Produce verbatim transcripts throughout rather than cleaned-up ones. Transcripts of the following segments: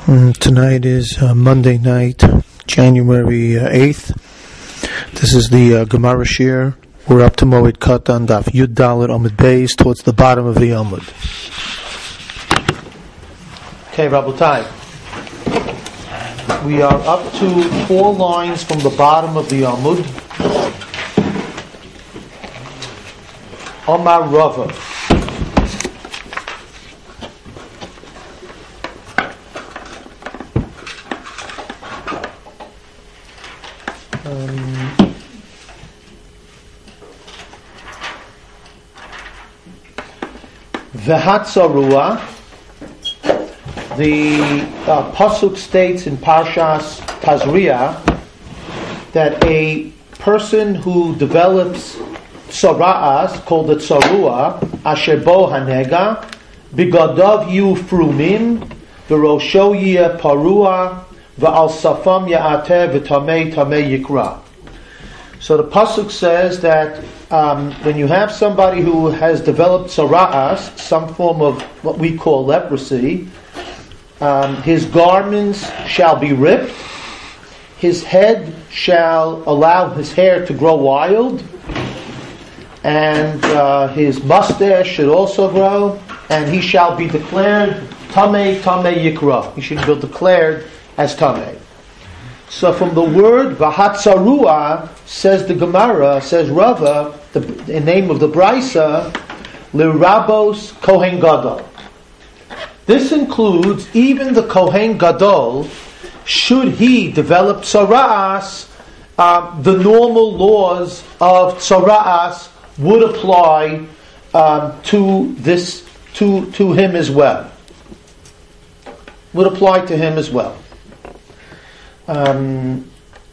Mm, Tonight is uh, Monday night, January uh, eighth. This is the uh, Gemara Shir. We're up to Moed Katan Daf Yud Dalet Amud Beis, towards the bottom of the Amud. Okay, Rabotai. We are up to four lines from the bottom of the Amud. Omar Rava. V'hatzarua, the uh, pasuk states in Parshas Tazria that a person who develops tzara'as, called the tzarua, asher bo hanega, bigadav yu frumim, v'rosho yeh parua, v'al safam ya'ateh v'tamei tamei yikra. So the pasuk says that um, when you have somebody who has developed tzara'as, some form of what we call leprosy, um, his garments shall be ripped, his head shall allow his hair to grow wild, and uh, his mustache should also grow, and he shall be declared tamei tamei yikra. He should be declared as tamei. So from the word Vahatzarua, says the Gemara, says Rava, the, the name of the Brisa, Lirabos Kohen Gadol. This includes even the Kohen Gadol, should he develop tzara'as, uh, the normal laws of tzara'as would apply um, to this, to, to him as well. Would apply to him as well. Um,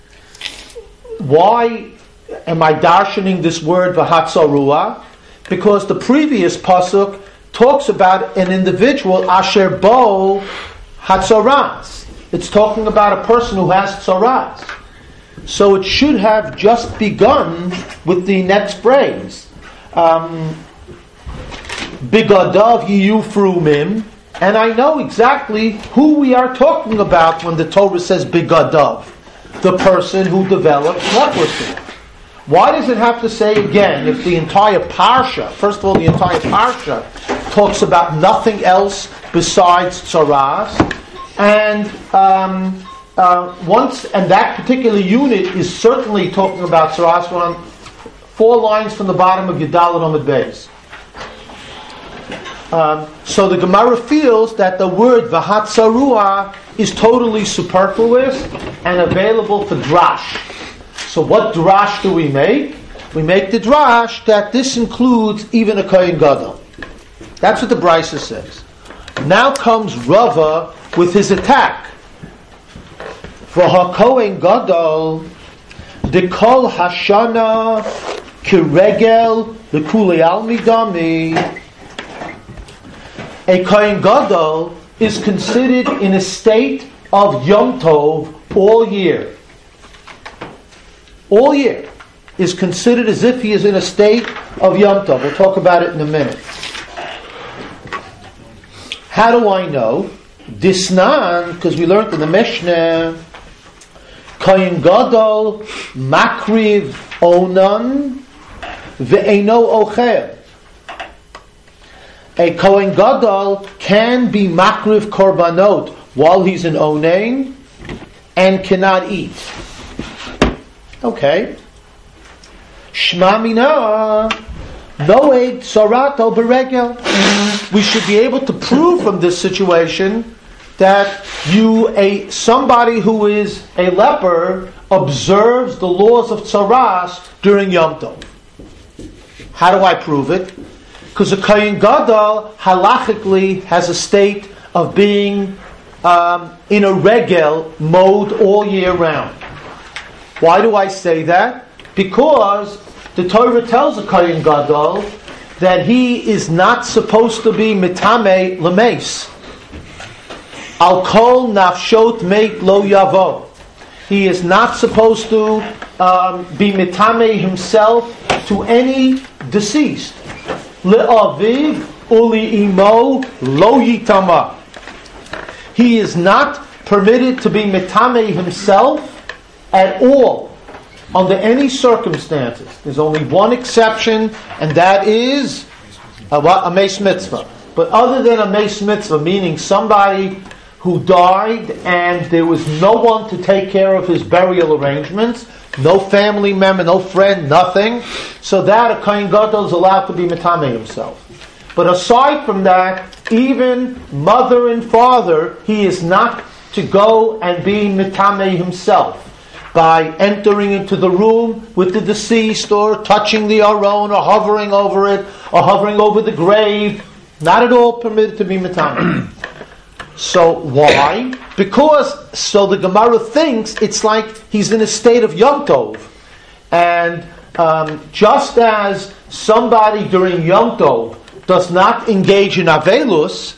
why am I darshaning this word v'hatzarua? Because the previous pasuk talks about an individual asher bo hatzaras. It's talking about a person who has tzaras. So it should have just begun with the next phrase. Um, Bigadav yiyu frumim. And I know exactly who we are talking about when the Torah says Bigadav, the person who develops leprosy. Why does it have to say again if the entire Parsha, first of all, the entire Parsha talks about nothing else besides tzaras, and um, uh, once and that particular unit is certainly talking about tzaras. We're on four lines from the bottom of Yudalad Amud Beis. Um, so the Gemara feels that the word Vahatzarua is totally superfluous and available for drash. So what drash do we make? We make the drash that this includes even a Kohen Gadol. That's what the Brisa says. Now comes Rava with his attack. For HaKohen Gadol, Dekol Hashana Kiregel Lekuli Almidami. A Kohen Gadol is considered in a state of Yom Tov all year. All year is considered as if he is in a state of Yom Tov. We'll talk about it in a minute. How do I know? Disnan, because we learned in the Mishnah, Kohen Gadol makriv onan ve'eno ochel. A Kohen Gadol can be makriv korbanot while he's in onain and cannot eat. Okay. Shma mina noed sarato beregel. We should be able to prove from this situation that you, a somebody who is a leper, observes the laws of tzaras during Yom Tov. How do I prove it? Because a Kohen Gadol halachically has a state of being um, in a regel mode all year round. Why do I say that? Because the Torah tells a Kohen Gadol that he is not supposed to be mitame lemeis. Al kol nafshot meit lo yavo. He is not supposed to um, be mitame himself to any deceased. Le'aviv uli imo lo yitama. he is not permitted to be mitameh himself at all, under any circumstances. There's only one exception, and that is a, what, a meis mitzvah. But other than a meis mitzvah, meaning somebody who died and there was no one to take care of his burial arrangements, no family member, no friend, nothing, so that a kohen gadol is allowed to be mitameh himself. But aside from that, even mother and father, he is not to go and be mitameh himself by entering into the room with the deceased, or touching the aron, or hovering over it, or hovering over the grave. Not at all permitted to be mitameh. So why? Because, so the Gemara thinks it's like he's in a state of Yom Tov. And um, just as somebody during Yom Tov does not engage in Avelus,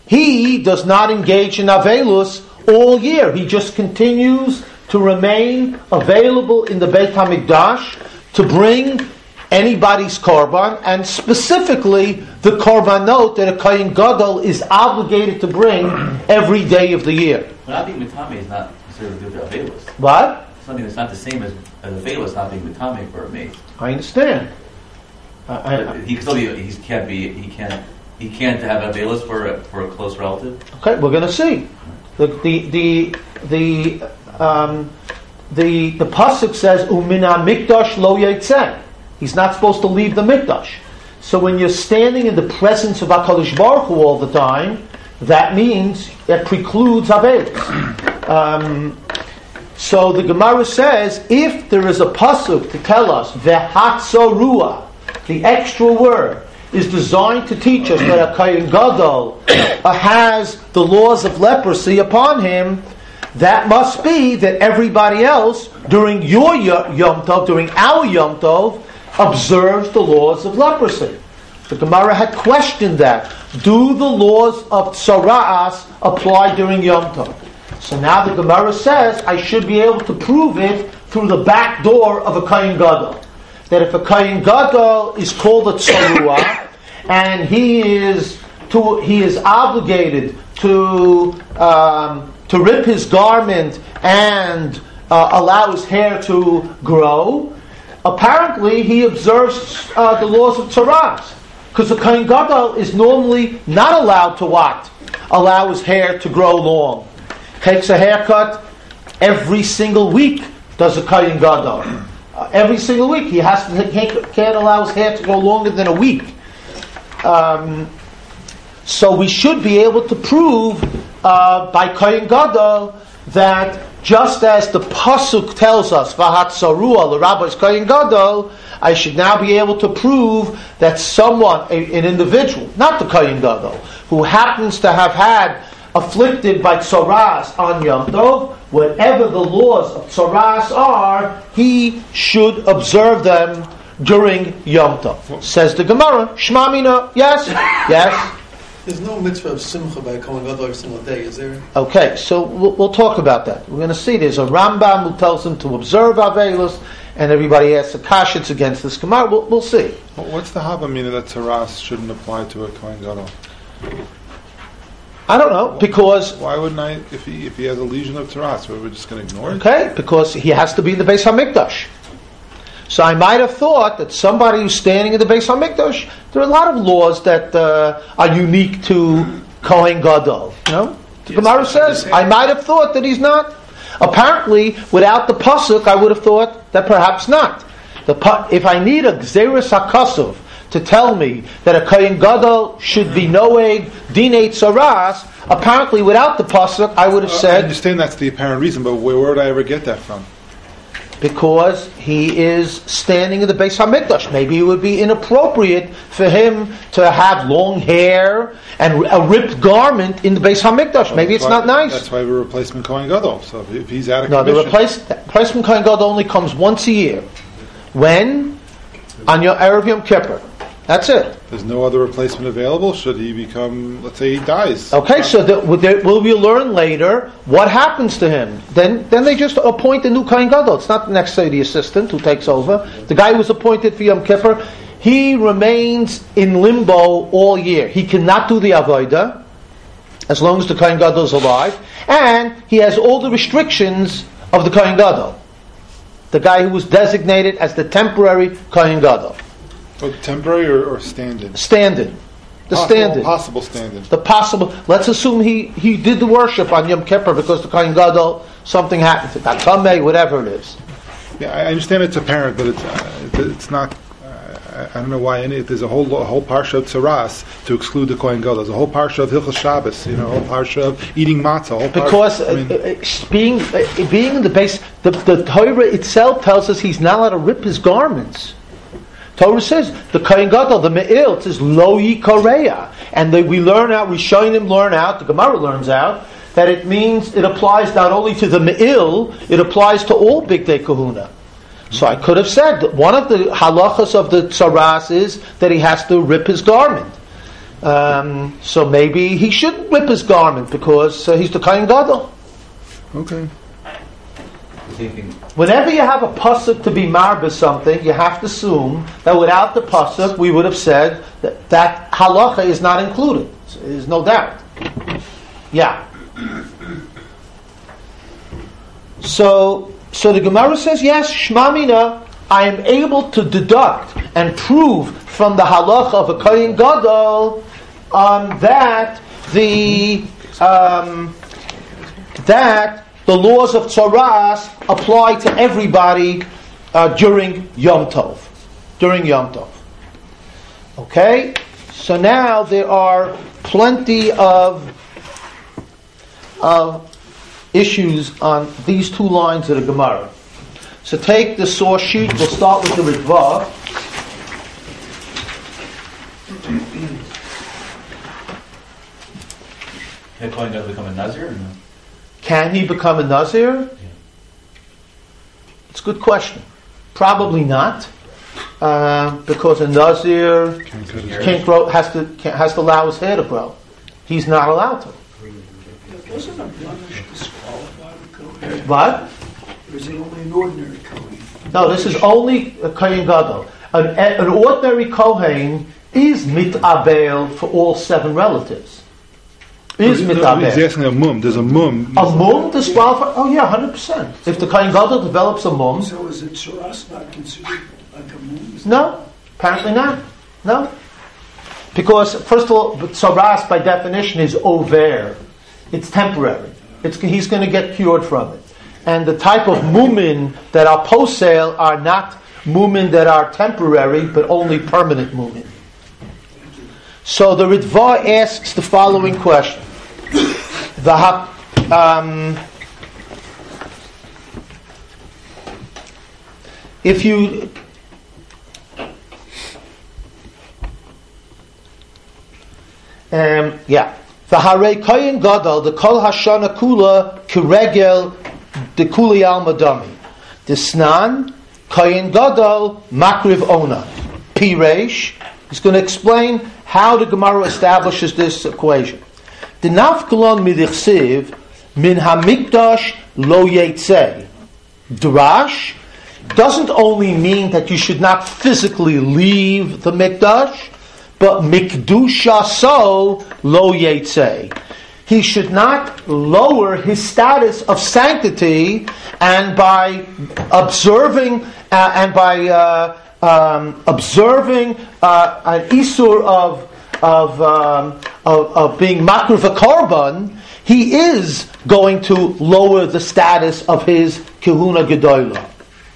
he does not engage in Avelus all year. He just continues to remain available in the Beit HaMikdash to bring anybody's korban, and specifically the korbanot that a kohen gadol is obligated to bring every day of the year. Not being mitameh is not considered good to avelus. What? Something that's not the same as, as avelus not being mitameh for a maid. I understand. Uh, I, he can still be. He can't be. He can't. He can't have avelus for a, for a close relative. Okay, we're going to see. The the the the um, the, the pasuk says umina mikdash lo yetzeh. He's not supposed to leave the mikdash. So when you're standing in the presence of HaKadosh Baruch Hu all the time, that means it precludes avelus. Um, so the Gemara says, if there is a pasuk to tell us v'hatzorua, the extra word, is designed to teach us that a kohen gadol has the laws of leprosy upon him, that must be that everybody else during your Yom Tov, during our Yom Tov, observes the laws of leprosy. The Gemara had questioned that. Do the laws of Tzara'as apply during Yom Tov? So now the Gemara says, I should be able to prove it through the back door of a kohen gadol. That if a kohen gadol is called a Tzarua, and he is to, he is obligated to um, to rip his garment and uh, allow his hair to grow, apparently he observes uh, the laws of Tzara'as. Because the kohen gadol is normally not allowed to what? Allow his hair to grow long. Takes a haircut every single week, does a kohen gadol. Uh, every single week. He has to, can't, can't allow his hair to go longer than a week. Um, so we should be able to prove uh, by kohen gadol that just as the pasuk tells us, "V'hatzarua l'rabbi's kohen gadol," I should now be able to prove that someone, a, an individual, not the kohen gadol, who happens to have had afflicted by tzaras on Yom Tov, whatever the laws of tzaras are, he should observe them during Yom Tov. Says the Gemara, Shma Mina, yes, yes. There's no mitzvah of simcha by a kohen gadol every single day, is there? Okay, so we'll, we'll talk about that. We're going to see there's a Rambam who tells him to observe Avelus, and everybody asks the kashits against this Gemara. We'll, we'll see. Well, what's the Havamina that Taras shouldn't apply to a kohen gadol? I don't know, because... Why wouldn't I, if he if he has a lesion of Taras, we're just going to ignore it? Okay, because he has to be in the Beis HaMikdash. So I might have thought that somebody who's standing in the Beis HaMikdash, there are a lot of laws that uh, are unique to Kohen Gadol. You know? The yes, Gemara says, I might have thought that he's not. Apparently, without the pasuk, I would have thought that perhaps not. The If I need a Gzeres HaKasuv to tell me that a Kohen Gadol should be Noeg Dinei Tzaras, apparently without the pasuk, I would have said... I understand that's the apparent reason, but where, where would I ever get that from? Because he is standing in the Beis HaMikdash. Maybe it would be inappropriate for him to have long hair and a ripped garment in the Beis HaMikdash. Well, Maybe it's why, not nice. That's why we replace Kohen Gadol. So if, if he's out of no, commission... No, the replace, replacement Kohen Gadol only comes once a year. When? On your Erev Yom Kippur. That's it. There's no other replacement available? Should he become, let's say he dies? Okay, so the, will we learn later what happens to him? Then then they just appoint a new Kohen Gadol. It's not necessarily the assistant who takes over. The guy who was appointed for Yom Kippur, he remains in limbo all year. He cannot do the Avodah. as long as the Kohen Gadol is alive, and he has all the restrictions of the Kohen Gadol, the guy who was designated as the temporary Kohen Gadol. Oh, temporary or, or stand-in? Stand-in. The possible, stand-in. Possible stand-in. The possible. Let's assume he, he did the worship on Yom Kippur because the Kohen Gadol, something happened to Tatameh, whatever it is. Yeah, I understand it's apparent, but it's uh, it's not. Uh, I don't know why. Any, there's a whole a whole parsha of tzaras to exclude the Kohen Gadol. There's a whole parsha of Hilchos Shabbos. You know, a whole parsha of eating matzah. A whole Because parsha, I mean, uh, uh, being uh, being in the base, the, the Torah itself tells us he's not allowed to rip his garments. Torah says the Kohen Gadol, the Me'il, it says Lo Yikoreya, and the, we learn out, we him learn out, the Gemara learns out that it means it applies not only to the Me'il, it applies to all Big Day Kahuna. So I could have said that one of the halachas of the tzaras is that he has to rip his garment. Um, so maybe he shouldn't rip his garment because uh, he's the Kohen Gadol. okay. Whenever you have a pasuk to be marba something, you have to assume that without the pasuk, we would have said that that halacha is not included. There's no doubt. Yeah. So, so the Gemara says, yes, shmamina, I am able to deduct and prove from the halacha of a Kohen Gadol um, that the um, that the laws of tzaras apply to everybody uh, during Yom Tov. During Yom Tov. Okay? So now there are plenty of, of issues on these two lines of the Gemara. So take the source sheet. We'll start with the Ritva. Can Kohen Gadol become a Nazir or no? Can he become a Nazir? Yeah. It's a good question. Probably not, uh, because a Nazir can't grow, has to can't, has to allow his hair to grow. He's not allowed to. Doesn't a blemish disqualify the Kohen? What? Or is it only an ordinary Kohen? No, this is only a Kohen Gadol. An, an ordinary Kohen is mitabel for all seven relatives. Is He's mitabel. asking a mum. There's a mum. A mum disqualified? Oh yeah, one hundred percent. If the Kohen Gadol develops a mum, So is it Tzuras not considered like a moon? no, apparently not. No. Because, first of all, tzaras by definition is over. It's temporary. It's, he's going to get cured from it. And the type of mumin that are post-sale are not mumin that are temporary, but only permanent mumin. So the Ritva asks the following question. The um, if you um, yeah, the Harei Kohen Gadol, the Kol Hashana Kula Kiregel the Kuli Al Madami, the Snan Kohen Gadol Makriv Ona Piresh. He's going to explain how the Gemara establishes this equation. The Nafkalon Midichsiv Min Hamikdash Lo Yetzei. Drash doesn't only mean that you should not physically leave the Mikdash, but Mikdusha So Lo Yetzei. He should not lower his status of sanctity, and by observing uh, and by uh, um, observing uh, an isur of of, um, of of being makruv korban, he is going to lower the status of his kehuna gedola.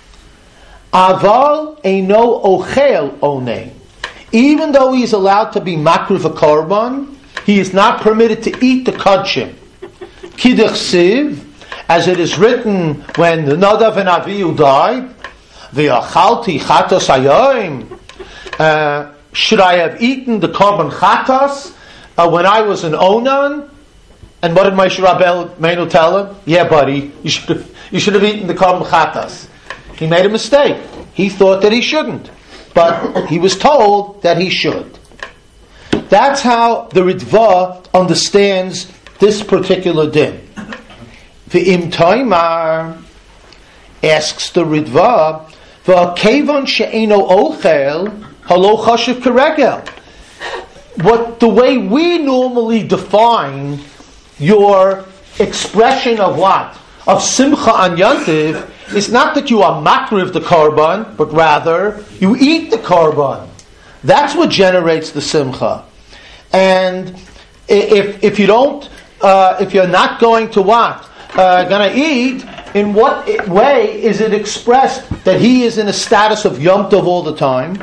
Aval eino ochel onein. Even though he is allowed to be makruv korban, he is not permitted to eat the kodshim. Kidduch siv, as it is written when the Nadav and Avihu died, v'achalti chatos hayoim. Should I have eaten the korban chatos uh, when I was an Onan? And what did Moshe Rabbeinu tell him? Yeah, buddy, you should have, you should have eaten the korban chatos. He made a mistake. He thought that he shouldn't, but he was told that he should. That's how the Ritva understands this particular din. V'im Toimar asks the Ritva, v'kevon she'eno ochel halo chashiv keregel. What the way we normally define your expression of what? Of simcha on Yantiv is not that you are makriv the korban, but rather you eat the korban. That's what generates the simcha. And if if you don't, uh, if you're not going to what? Uh, going to eat, in what way is it expressed that he is in a status of Yom Tov all the time?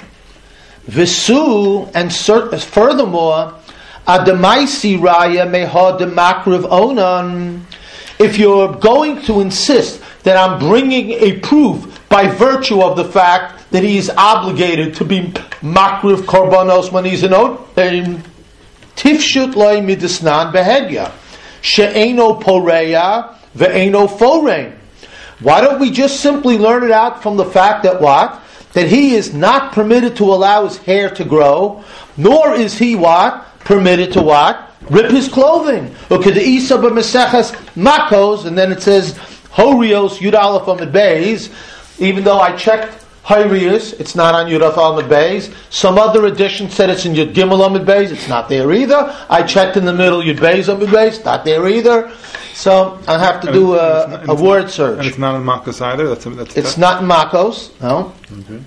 Visu, and cert- furthermore, Adamaisi Raya Meha Demakriv Onan. If you're going to insist that I'm bringing a proof by virtue of the fact that he is obligated to be Makriv Korbanos when he's an Onan, Tifshut Loi Midisnan Behedya. She'eno Poreya Ve'eno Forein. Why don't we just simply learn it out from the fact that what? That he is not permitted to allow his hair to grow, nor is he what? Permitted to what? Rip his clothing. Look at the Isa b'Meseches Makos, and then it says Horios Yud Aleph Amid Beis. Even though I checked Horios, it's not on Yud Aleph Amid Beis. Some other edition said it's in Yud Gimel Amid Beis. It's not there either. I checked in the middle Yud Beis Amid Beis. Not there either. So I have to and do it, a, not, a word not, search. And it's not in Makos either. That's, a, that's it's not in Makos. No. Okay.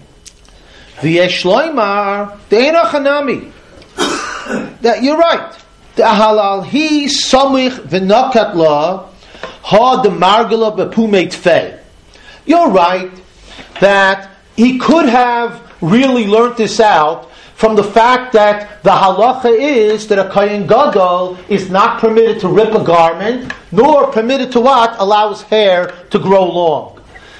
V'yesh loymar de'ena chanami. That you're right. The halal he samich v'nakat la ha de margala b'pumei tfei. You're right that he could have really learnt this out from the fact that the halacha is that a kohen gadol is not permitted to rip a garment, nor permitted to what? Allow his hair to grow long.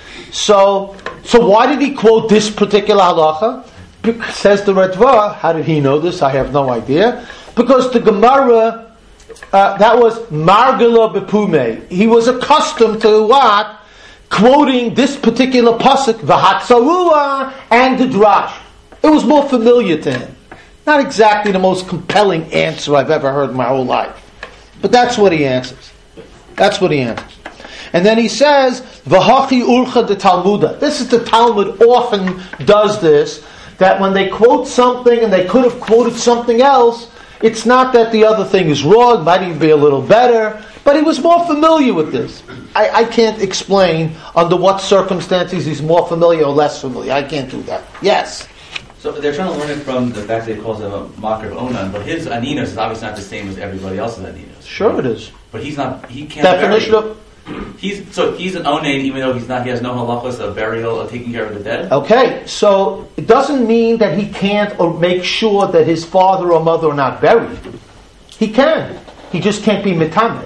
So, so why did he quote this particular halacha? Because, says the Radva, how did he know this? I have no idea. Because the Gemara, uh, that was margala bepume. He was accustomed to what? Quoting this particular pasuk, v'hatzarua, and the drash. It was more familiar to him. Not exactly the most compelling answer I've ever heard in my whole life. But that's what he answers. That's what he answers. And then he says, v'hachi urcha de Talmuda. This is the Talmud often does this, that when they quote something and they could have quoted something else, it's not that the other thing is wrong, might even be a little better, but he was more familiar with this. I, I can't explain under what circumstances he's more familiar or less familiar. I can't do that. Yes? So they're trying to learn it from the fact that he calls him a mocker of Onan, but his aninos is obviously not the same as everybody else's aninos. Sure it is. But he's not, he can't Definition bury. of... He's, so he's an Onan even though he's not, he has no halachos of burial or taking care of the dead? Okay, so it doesn't mean that he can't or make sure that his father or mother are not buried. He can. He just can't be mitame.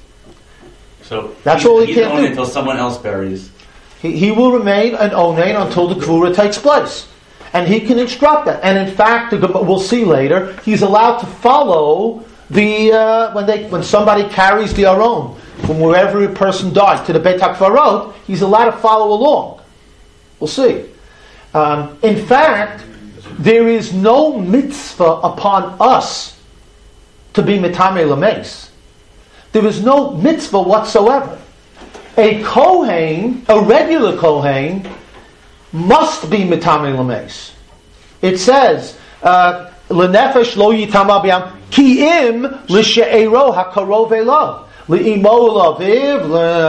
So that's he's, all he he's can't an do. Onan until someone else buries. He, he will remain an onain until the kvura takes place. And he can instruct that. And in fact, we'll see later, he's allowed to follow the, uh, when they when somebody carries the aron from wherever a person died to the Beit HaKvarot, he's allowed to follow along. We'll see. Um, in fact, there is no mitzvah upon us to be mitame lameis. There is no mitzvah whatsoever. A kohen, a regular kohen, must be mitame lameis. It says, "Lenefesh lo yitama b'yam ki im l'she'ero hakarov elav l'imo l'aviv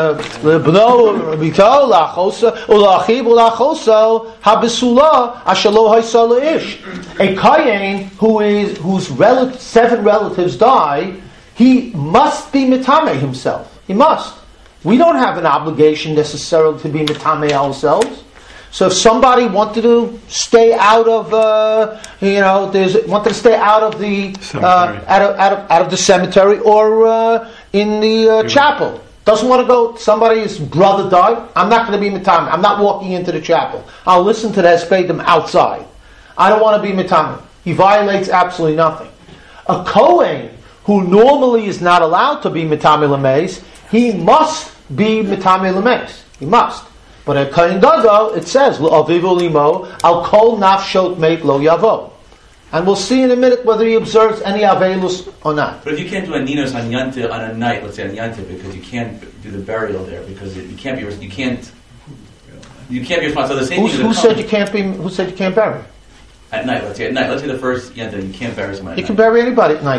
l'bno l'bito l'achosa u'l'achiv u'l'achosa habesula asher lo haysa le'ish." A kohen who is whose rel- seven relatives die, he must be mitame himself. He must. We don't have an obligation necessarily to be mitame ourselves. So if somebody wanted to stay out of, uh, you know, there's wanted to stay out of the uh, out of out of out of the cemetery or uh, in the uh, chapel, doesn't want to go. Somebody's brother died. I'm not going to be mitame. I'm not walking into the chapel. I'll listen to the hespedim outside. I don't want to be mitame. He violates absolutely nothing. A kohen who normally is not allowed to be mitame lameis, he must be mitame lameis. He must. But at Kohen Gadol, it says, "L'avivu limo al kol nafshot meit lo yavo," and we'll see in a minute whether he observes any avelus or not. But if you can't do a ninos on Yantiv on a night, let's say on Yantiv, because you can't do the burial there because it, you can't be you can't you can't be responsible. So the same Who, thing. who said you can't be? Who said you can't bury? At night, let's say at night, let's say the first Yantiv, you can't bury somebody. You at can night. bury anybody at night.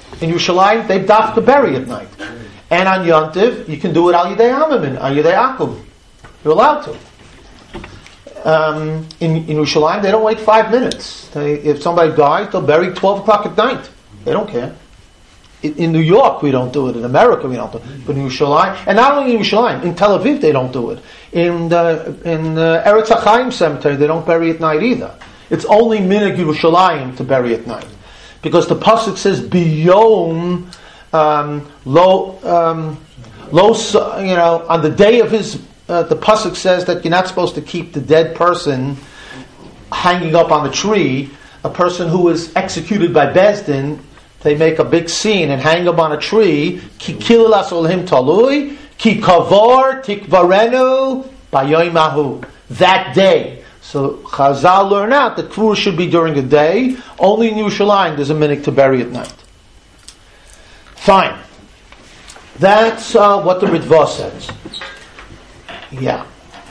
In Yerushalayim, they daf to bury at night. And on Yontiv, you can do it al yidei hamamin, al yidei akum. You're allowed to. Um, in, in Yerushalayim, they don't wait five minutes. They, if somebody dies, they'll bury twelve o'clock at night. They don't care. In, in New York, we don't do it. In America, we don't do it. But in Yerushalayim, and not only in Yerushalayim, in Tel Aviv, they don't do it. In the in the Eretz HaChaim cemetery, they don't bury at night either. It's only Minig Yerushalayim to bury at night, because the pasuk says biyom um, lo um, lo you know on the day of his. Uh, the pasuk says that you're not supposed to keep the dead person hanging up on the tree. A person who is executed by Bezdin, they make a big scene and hang him on a tree. Ki kilas olhim talui, ki kavor tikvarenu bayoimahu. That day. So Chazal learn out that Kfur should be during the day. Only in Yerushalayim there's a minute to bury at night. Fine. That's uh, what the Ritva says. Yeah.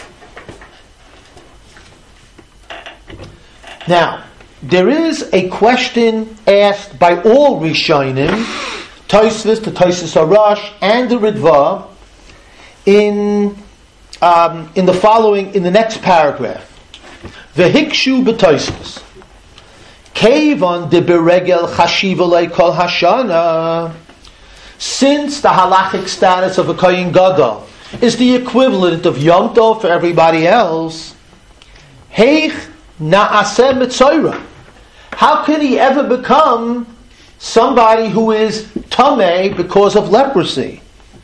Now, there is a question asked by all Rishonim, Tosfos, the Tosfos Harash, and the Ritva, in um, in the following, in the next paragraph. Vehikshu b'Tosfos, Keivan de beregel chashiva leikol hashana. Since the halachic status of a Kohen Gadol is the equivalent of Yom Tov for everybody else, Heich na'aseh mitzoira. How can he ever become somebody who is tamei because of leprosy?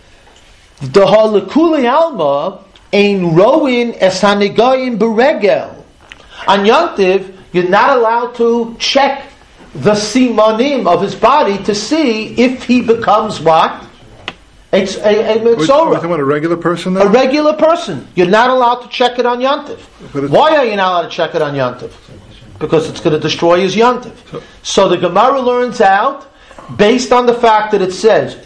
D'ha lekuli alma ein roin es hanigoyim beregel. On Yom Tov, you're not allowed to check the simanim of his body to see if he becomes what? It's a, a We're mitzorah. talking about a regular person, A though? regular person. You're not allowed to check it on Yontif. Why are you not allowed to check it on Yontif? Because it's going to destroy his Yontif. So the Gemara learns out, based on the fact that it says,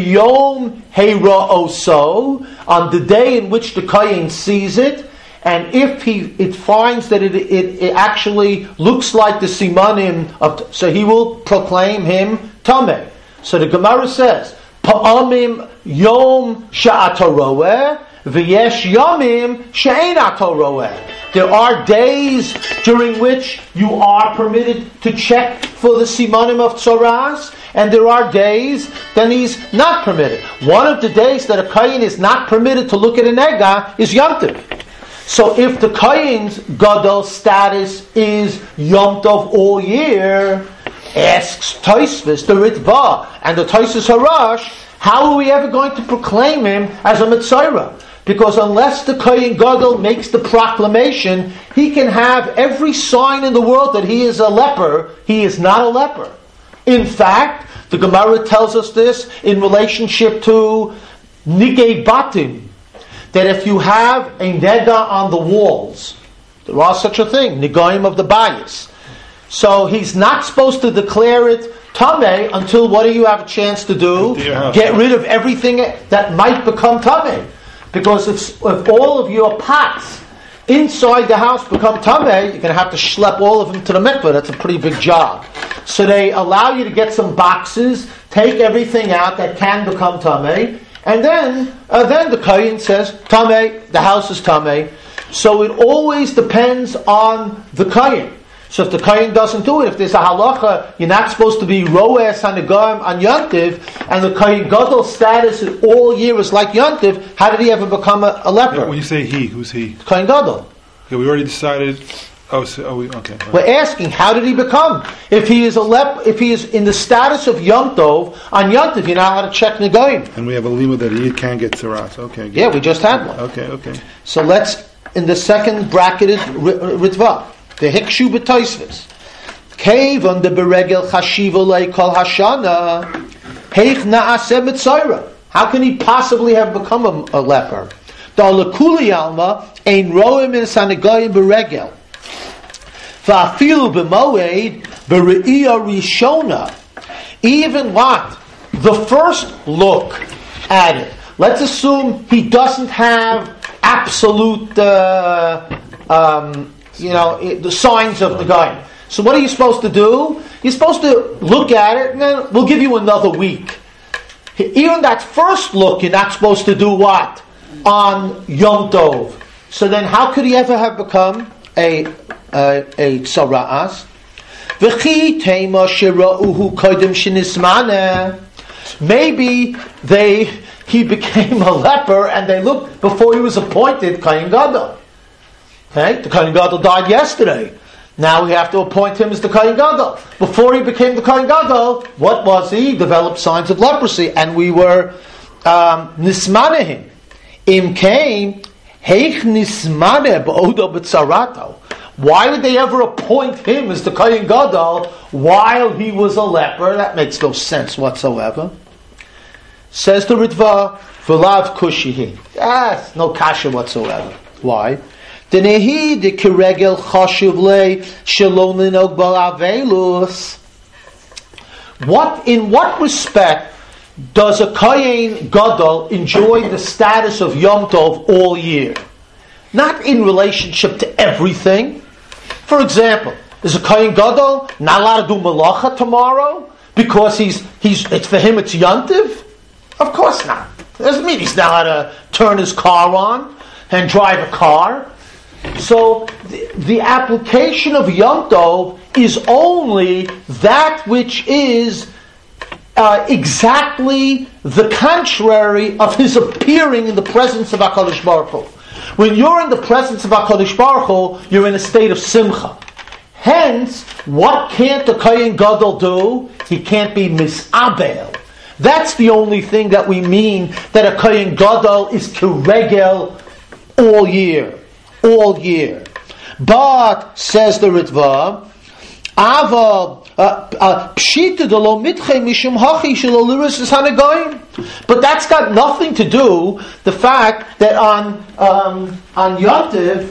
Ubiyom Heira Oso, on the day in which the Kohen sees it, and if he it finds that it, it, it actually looks like the Simanim, of, so he will proclaim him Tameh. So the Gemara says, Pa'amim Yom Sha'ataroeh, V'yesh Yomim She'ein. There are days during which you are permitted to check for the simanim of tzoras, and there are days then he's not permitted. One of the days that a kohen is not permitted to look at an ega is Yom Tov. So if the kohen's gadol status is Yom Tov all year, asks Tosfos, the Ritva, and the Tosfos Harash, how are we ever going to proclaim him as a Mitzorah? Because unless the Kohen Gadol makes the proclamation, he can have every sign in the world that he is a leper. He is not a leper. In fact, the Gemara tells us this in relationship to Nigei Batim, that if you have a nega on the walls, there are such a thing, Nigaim of the bias. So he's not supposed to declare it Tameh until what do you have a chance to do? Get rid of everything that might become Tameh. Because if, if all of your pots inside the house become Tameh, you're going to have to schlep all of them to the mikveh. That's a pretty big job. So they allow you to get some boxes, take everything out that can become Tameh, and then uh, then the Kohen says, Tameh, the house is Tameh. So it always depends on the Kohen. So if the Kohen doesn't do it, if there's a halacha, you're not supposed to be roes hanegam on Yontiv, and the Kohen Gadol status all year is like Yontiv, how did he ever become a, a leper? When you say he, who's he? Kohen Gadol. Okay, we already decided. Oh, so, oh we, okay. Right. We're asking, how did he become? If he is a lep, if he is in the status of Yom Tov, on Yom Tov, you know how to check Negoim. And we have a lima that he can get tzaras. Okay. Yeah, we just had one. Okay, okay. So let's, in the second bracketed Ritva, the Hikshu b'Tosfos. Keivan de beregel chashiva leikol hashana, heich na'aseh mitzorah. How can he possibly have become a, a leper? Da lekuli alma ein roim in sanagoyim beregel. Va'afilu b'moed bere'iyah rishona. Even what? The first look at it. Let's assume he doesn't have absolute uh, um, you know, the signs of the guy. So what are you supposed to do? You're supposed to look at it, and then we'll give you another week. Even that first look, you're not supposed to do what? On Yom Tov. So then how could he ever have become a a, a tzara'as? V'chi teima shira'uhu kodim shenismaneh. Maybe they he became a leper and they looked before he was appointed Kohen Gadol. Okay? The Kohen Gadol died yesterday. Now we have to appoint him as the Kohen Gadol. Before he became the Kohen Gadol, what was he? He developed signs of leprosy, and we were um, nismanehim. Im came heich nismaneh ba'odo b'tzarato. Why would they ever appoint him as the Kohen Gadol while he was a leper? That makes no sense whatsoever. Says the Ritva, v'lav kushihi. Yes, no kasha whatsoever. Why? Denehi de kiregel chashuv le shalom linog balavelus. What, in what respect does a Kohen Gadol enjoy the status of Yom Tov all year? Not in relationship to everything. For example, is a Kohen Gadol not allowed to do malacha tomorrow because he's he's it's for him it's Yom Tov? Of course not. It doesn't mean he's not allowed to turn his car on and drive a car. So the, the application of Yom Tov is only that which is uh, exactly the contrary of his appearing in the presence of HaKadosh Baruch Hu. When you're in the presence of HaKadosh Baruch Hu, you're in a state of simcha. Hence, what can't the Kohen Gadol do? He can't be misabel. That's the only thing that we mean that a Kohen Gadol is kiregel all year. All year. But, says the Ritva, Ava pshita de lo mitche mishum hachi shelo liris is hanagoyim. But that's got nothing to do the fact that on um, on Yom Tov,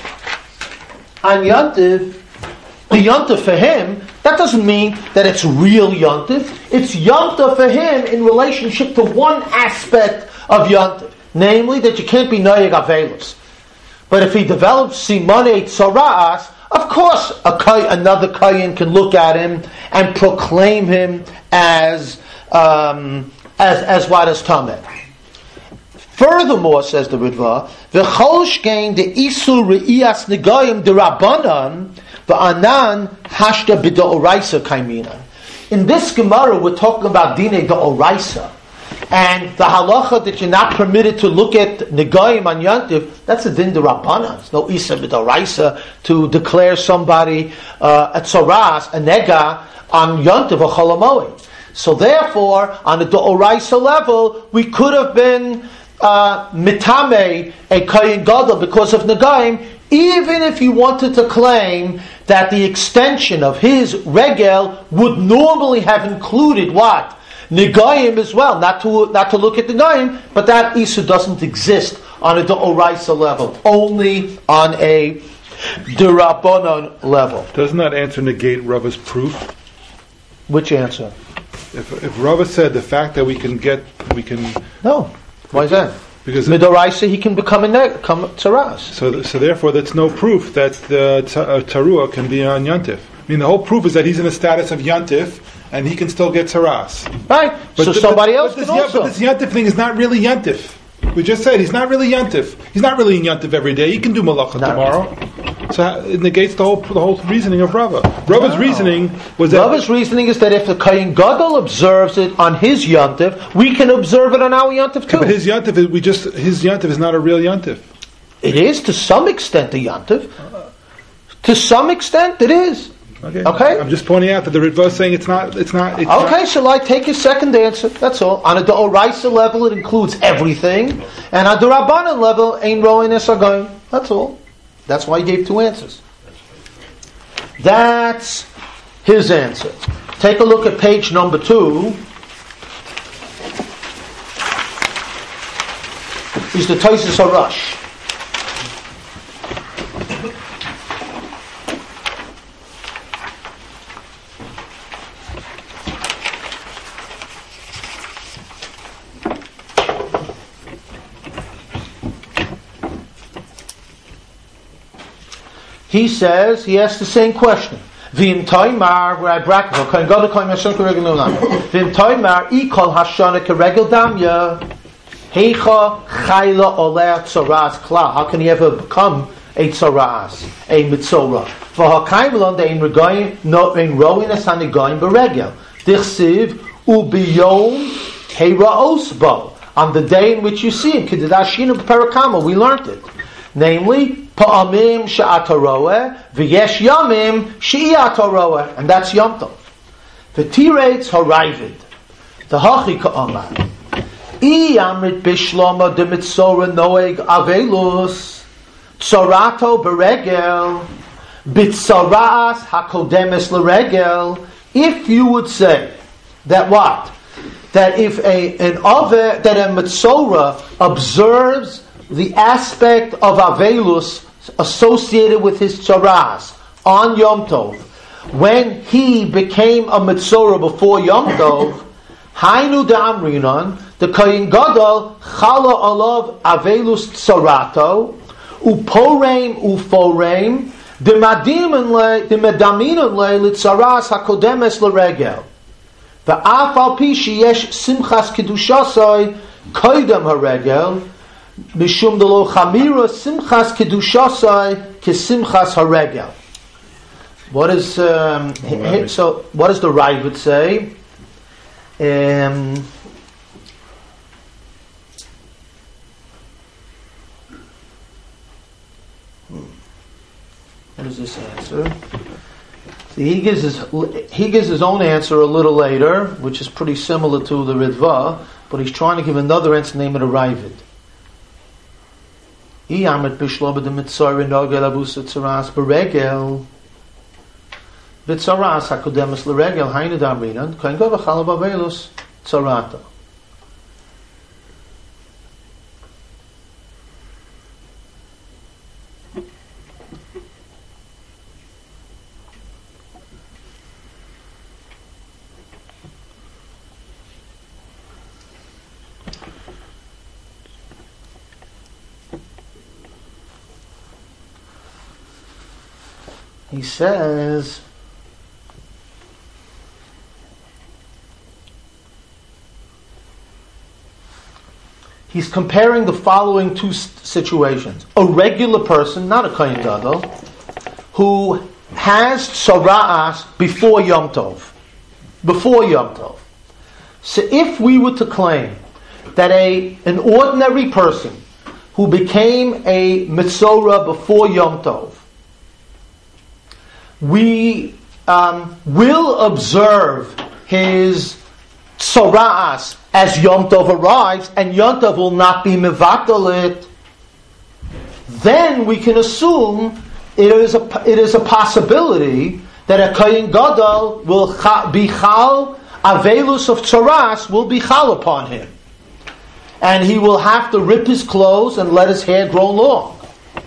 on Yom Tov, the Yom Tov for him, that doesn't mean that it's real Yom Tov. It's Yom Tov for him in relationship to one aspect of Yom Tov, namely that you can't be noyeg avelus. But if he develops simonei tzara'as, of course a koy, another kohen can look at him and proclaim him as um, as as what is tameh. Furthermore, says the Ritva, v'chol shkein de isur re'iyas negoyim de rabbanan v'anan hashta b'da'oraisa kaimina. In this Gemara, we're talking about dinei da'oraisa. And the halacha that you're not permitted to look at negoyim on Yom Tov, that's a din de rabbanan. It's no isa b'da'oraisa to declare somebody uh, a tzoras, a nega, on Yom Tov or Chol HaMoed. So therefore, on the da'oraisa level, we could have been uh, mitame a kohen gadol because of negoyim, even if you wanted to claim that the extension of his regel would normally have included what? Negoyim as well, not to not to look at Negoyim, but that issue doesn't exist on a D'oraisa level, only on a D'Rabbanan level. Doesn't that answer negate Rava's proof? Which answer? If if Rava said the fact that we can get we can no, why is that? Because Midoraisa he can become a neg, come tzaras. So so therefore, that's no proof that the uh, tarua can be on Yantif. I mean, the whole proof is that he's in a status of Yantif, and he can still get Saras. Right. But so the, somebody but, else but can this, also. Yeah, but this Yantif thing is not really Yantif. We just said he's not really Yantif. He's not really in Yantif every day. He can do Malacha Not tomorrow. Really. So it negates the whole the whole reasoning of Rava. Rava's No. reasoning was that Rava's reasoning is that if the Kohen Gadol observes it on his Yantiv, we can observe it on our Yantiv too. but his Yantif is we just his Yantif is not a real Yantif. It is to some extent a Yantiv. To some extent, it is. Okay. Okay. I'm just pointing out that the Ritva is saying it's not. It's not. It's Okay, Not, so I take his second answer. That's all. On a D'oraisa level, it includes everything, and on the Rabbanan level, ain't rowing this or going. That's all. That's why he gave two answers. That's his answer. Take a look at page number two. Is the Tosfos HaRosh. He says, he asks the same question. V'im toimar, where I bracket, Kohen Gadol Kohen Hashon Keregel Olam. V'im toimar, ikol Hashana Keregel Damya, heicha chayla oleh tzoras kla. How can he ever become a tzoras, a mitzora? V'hakayim de in regoyim, no in rowing as hanigoyim beregel. Dichsiv ubiyom heiraos bo. On the day in which you see him, Kedidashinu Parakama, we learned it. Namely, Pa'amim Sha'ataroeh, V'yesh Yamim She'iyataroeh, and that's Yom Tov. V'tiretz Harayvid, the Hachi Ka'amar. I Amrit Bishloma de Mitzora Noeg Avelus, Tzorato Beregel, Bitzoras HaKodemes L'Regel. If you would say that what? That if a an ave, that a Metzora observes the aspect of Avelus associated with his tzaras on Yom Tov, when he became a Metzora before Yom Tov, Hainu Da'amrinon, the Kohen Gadol Chala Olav Avelus Tzarato, Uporeim Uforeim, the Madimin the Medaminon Le Litzaras HaKodemes L'Regel. V'af al pi sheyesh simchas kedushasoi koidem haregel mishum delo chamira simchas kedushasoi kesimchas haregel. What is um, h- so? What does the Ravid say? Um, what is this answer? He gives his he gives his own answer a little later, which is pretty similar to the Ritva, but he's trying to give another answer named the Ravid. Iyamet bishloba de mitzora nogel abusa tzaras beregel bitzaras hakodemes leregel hainu damrinan kohen gadol chalav avelus tzarata. He says, he's comparing the following two situations. A regular person, not a Kohen Gadol, who has tzara'as before Yom Tov. Before Yom Tov. So if we were to claim that a an ordinary person who became a Metzora before Yom Tov, we um, will observe his tzara'as as Yom Tov arrives, and Yom Tov will not be mevatel it, then we can assume it is a it is a possibility that a Kohen Gadol will cha, be chal, avelus of tzaras will be chal upon him, and he will have to rip his clothes and let his hair grow long.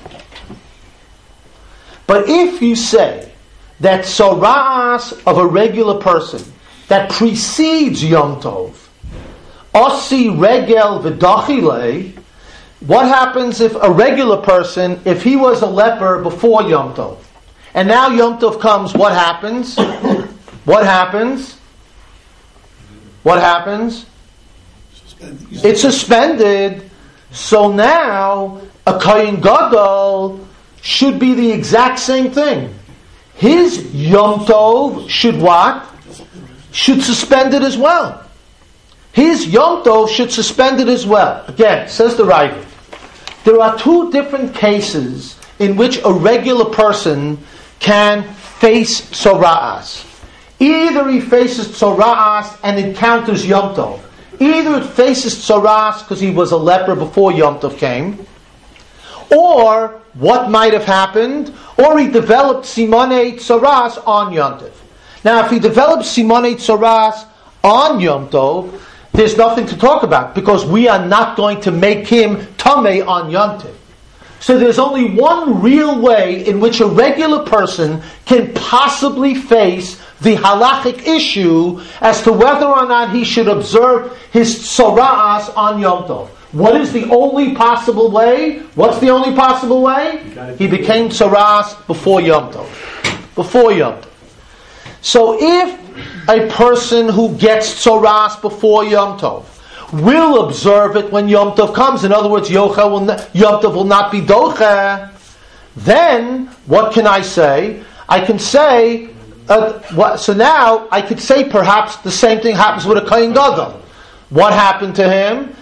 But if you say that tzara'as of a regular person that precedes Yom Tov, osi regel v'dachile, what happens if a regular person, if he was a leper before Yom Tov, and now Yom Tov comes, what happens? What happens? What happens? Suspended. It's suspended. So now a Kohen Gadol should be the exact same thing. His Yom Tov should what? Should suspend it as well. His Yom Tov should suspend it as well. Again, says the Ravid, there are two different cases in which a regular person can face tzara'as. Either he faces tzara'as and encounters Yom Tov. Either it faces tzara'as because he was a leper before Yom Tov came, or what might have happened, or he developed simonei tzaras on Yom Tov. Now, if he develops simonei tzaras on Yom Tov, there's nothing to talk about, because we are not going to make him tamei on Yom Tov. So there's only one real way in which a regular person can possibly face the halachic issue as to whether or not he should observe his tzara'as on Yom Tov. What is the only possible way? What's the only possible way? He became tzara'as before Yom Tov. Before Yom Tov. So if a person who gets tzoras before Yom Tov will observe it when Yom Tov comes, in other words, Yocha will not, Yom Tov will not be doche, then what can I say? I can say, uh, what, so now I could say perhaps the same thing happens with a Kohen Gadol. What happened to him?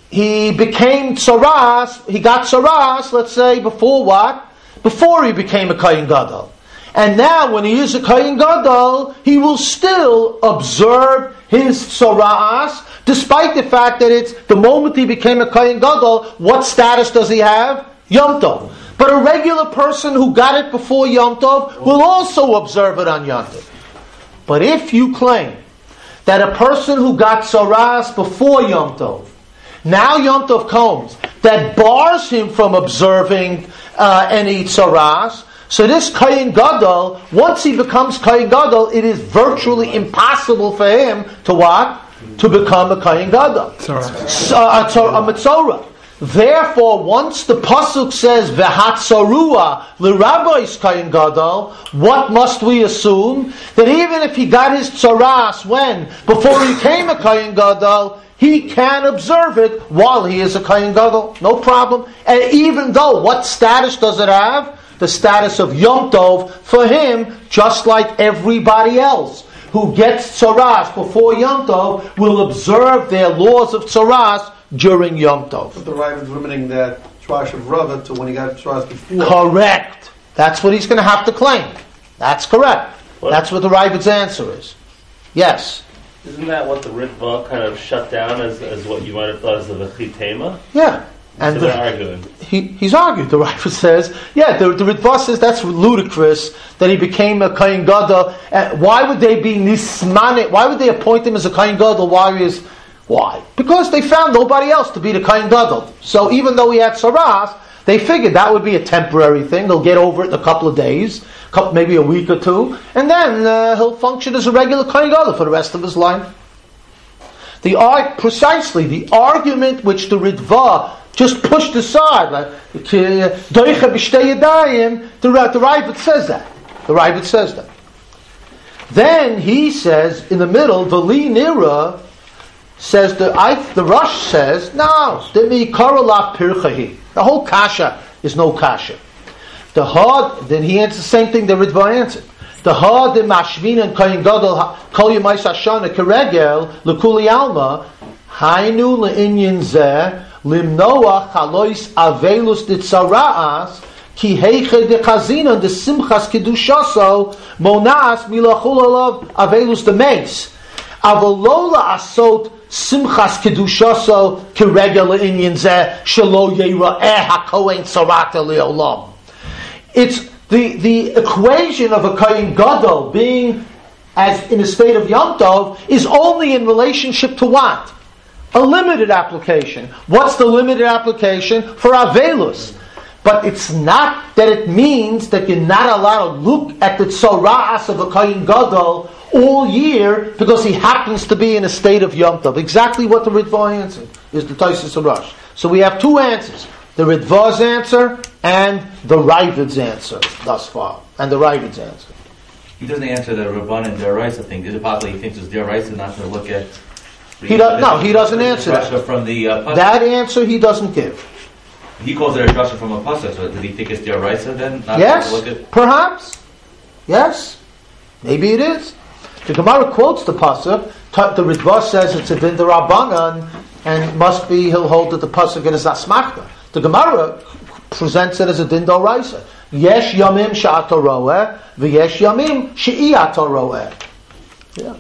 He became tzoras, he got tzoras, let's say, before what? Before he became a Kohen Gadol. And now when he is a Kohen Gadol, he will still observe his tzoras, despite the fact that it's the moment he became a Kohen Gadol, what status does he have? Yom Tov. But a regular person who got it before Yom Tov will also observe it on Yom Tov. But if you claim that a person who got tzoras before Yom Tov, now Yom Tov comes, that bars him from observing uh, any tzoras, so this Kohen Gadol, once he becomes Kohen Gadol, it is virtually impossible for him to what? To become a Kohen Gadol. So, uh, a Metzora. Therefore, once the pasuk says V'hatzarua l'Rabbi's Kohen Gadol, what must we assume? That even if he got his tzoras when? Before he became a Kohen Gadol, he can observe it while he is a Kohen Gadol. No problem. And even though, what status does it have? The status of Yom Tov for him, just like everybody else who gets tzoras before Yom Tov will observe their laws of tzoras during Yom Tov. But the Rav is limiting that trash of Rava to when he got trash before. Correct. That's what he's going to have to claim. That's correct. What? That's what the Ravid's answer is. Yes. Isn't that what the Ritva kind of shut down as, as what you might have thought as the V'chitema? Yeah. And so the, they're arguing. He, he's argued. The Ravid says, yeah, the, the Ritva says that's ludicrous that he became a Kohen Gadol. Uh, why would they be nismanet? Why would they appoint him as a Kohen Gadol while he is... Why? Because they found nobody else to be the Kohen Gadol. So even though he had tzoras, they figured that would be a temporary thing. They'll get over it in a couple of days, couple, maybe a week or two, and then uh, he'll function as a regular Kohen Gadol for the rest of his life. The ar- precisely the argument which the Ritva just pushed aside, like Doicha b'shtei yadayim, the the Ravid says that. The Ravid says that. Then he says in the middle, V'li nira. Says the I, the Rosh says no. The whole kasha is no kasha. The hard then he answers the same thing the Ritva answered. The hard the mashvin and kohen gadol kol yemais hashana keregel lekuli alma hainu leinyan zeh limnoach halois avelus ditzaraas ki heiche de chazina de simchas kedushaso monas milachul alav avelus de meis avolola asot simchas kedushaso keregel inyan zeh shelo yira'eh hakohen tzarata leolam. It's the the equation of a kohen gadol being as in a state of Yom Tov is only in relationship to what? A limited application. What's the limited application? For avelus. But it's not that it means that you're not allowed to look at the tzora'as of a kohen gadol all year because he happens to be in a state of Yom Tov. Exactly what the Ritva answered is the Tosfos Rosh. So we have two answers. The Ritva's answer and the Ravid's answer thus far. And the Ravid's answer. He doesn't answer the Rabban and Deraisa thing. Is it possible he thinks it's Deraisa not to look at... He does, no, he doesn't answer that. From the, uh, that answer he doesn't give. He calls it a drasha from a pasuk, so did he think it's Deraisa then? Not yes, to look at... perhaps. Yes, maybe it is. The Gemara quotes the pasuk. The Ritva says it's a din d'Rabbanan, and must be he'll hold that the pasuk is asmachta. The Gemara presents it as a din d'Oraisa. Yesh yamim she'ato roeh, v'yesh yamim she'iato roeh. Yeah.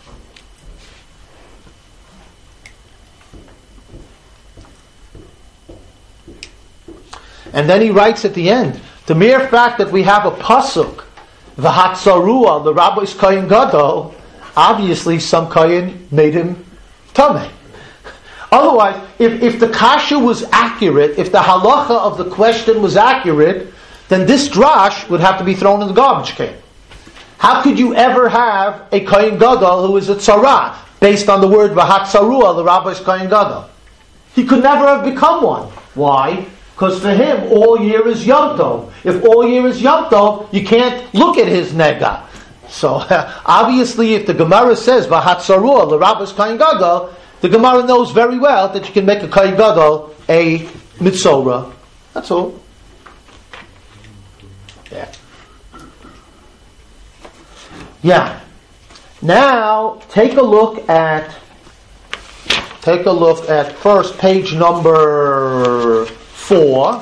And then he writes at the end, the mere fact that we have a pasuk, v'hatzarua, the Rabbi's kohen gadol, obviously some kohen made him tameh. Otherwise, if, if the kasha was accurate, if the halacha of the question was accurate, then this drash would have to be thrown in the garbage can. How could you ever have a kohen gadol who is a tzara, based on the word v'hatzarua, the Rabbi's kohen gadol? He could never have become one. Why? Because for him, all year is Yom Tov. If all year is Yom Tov, you can't look at his nega. So obviously, if the Gemara says V'hatzarua l'Rabbos Kohen Gadol, the Gemara knows very well that you can make a Kohen Gadol a mitzora. That's all. Yeah. Yeah. Now take a look at take a look at first page number four.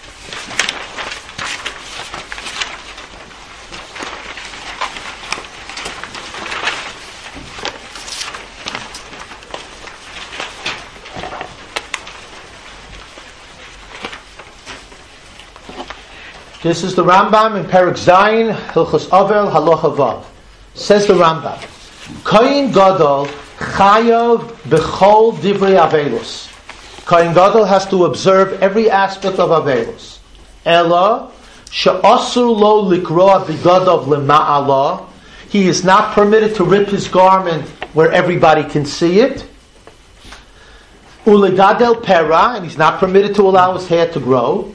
This is the Rambam in Perek Zayin, Hilchos Avel, Halacha Vav. Says the Rambam, Kohen Gadol chayav b'chol divrei avelus. Kohen Gadol has to observe every aspect of avelus. Ela she'asur lo likroa b'gadav lema'ala. He is not permitted to rip his garment where everybody can see it. Ulegadel pera, and he's not permitted to allow his hair to grow.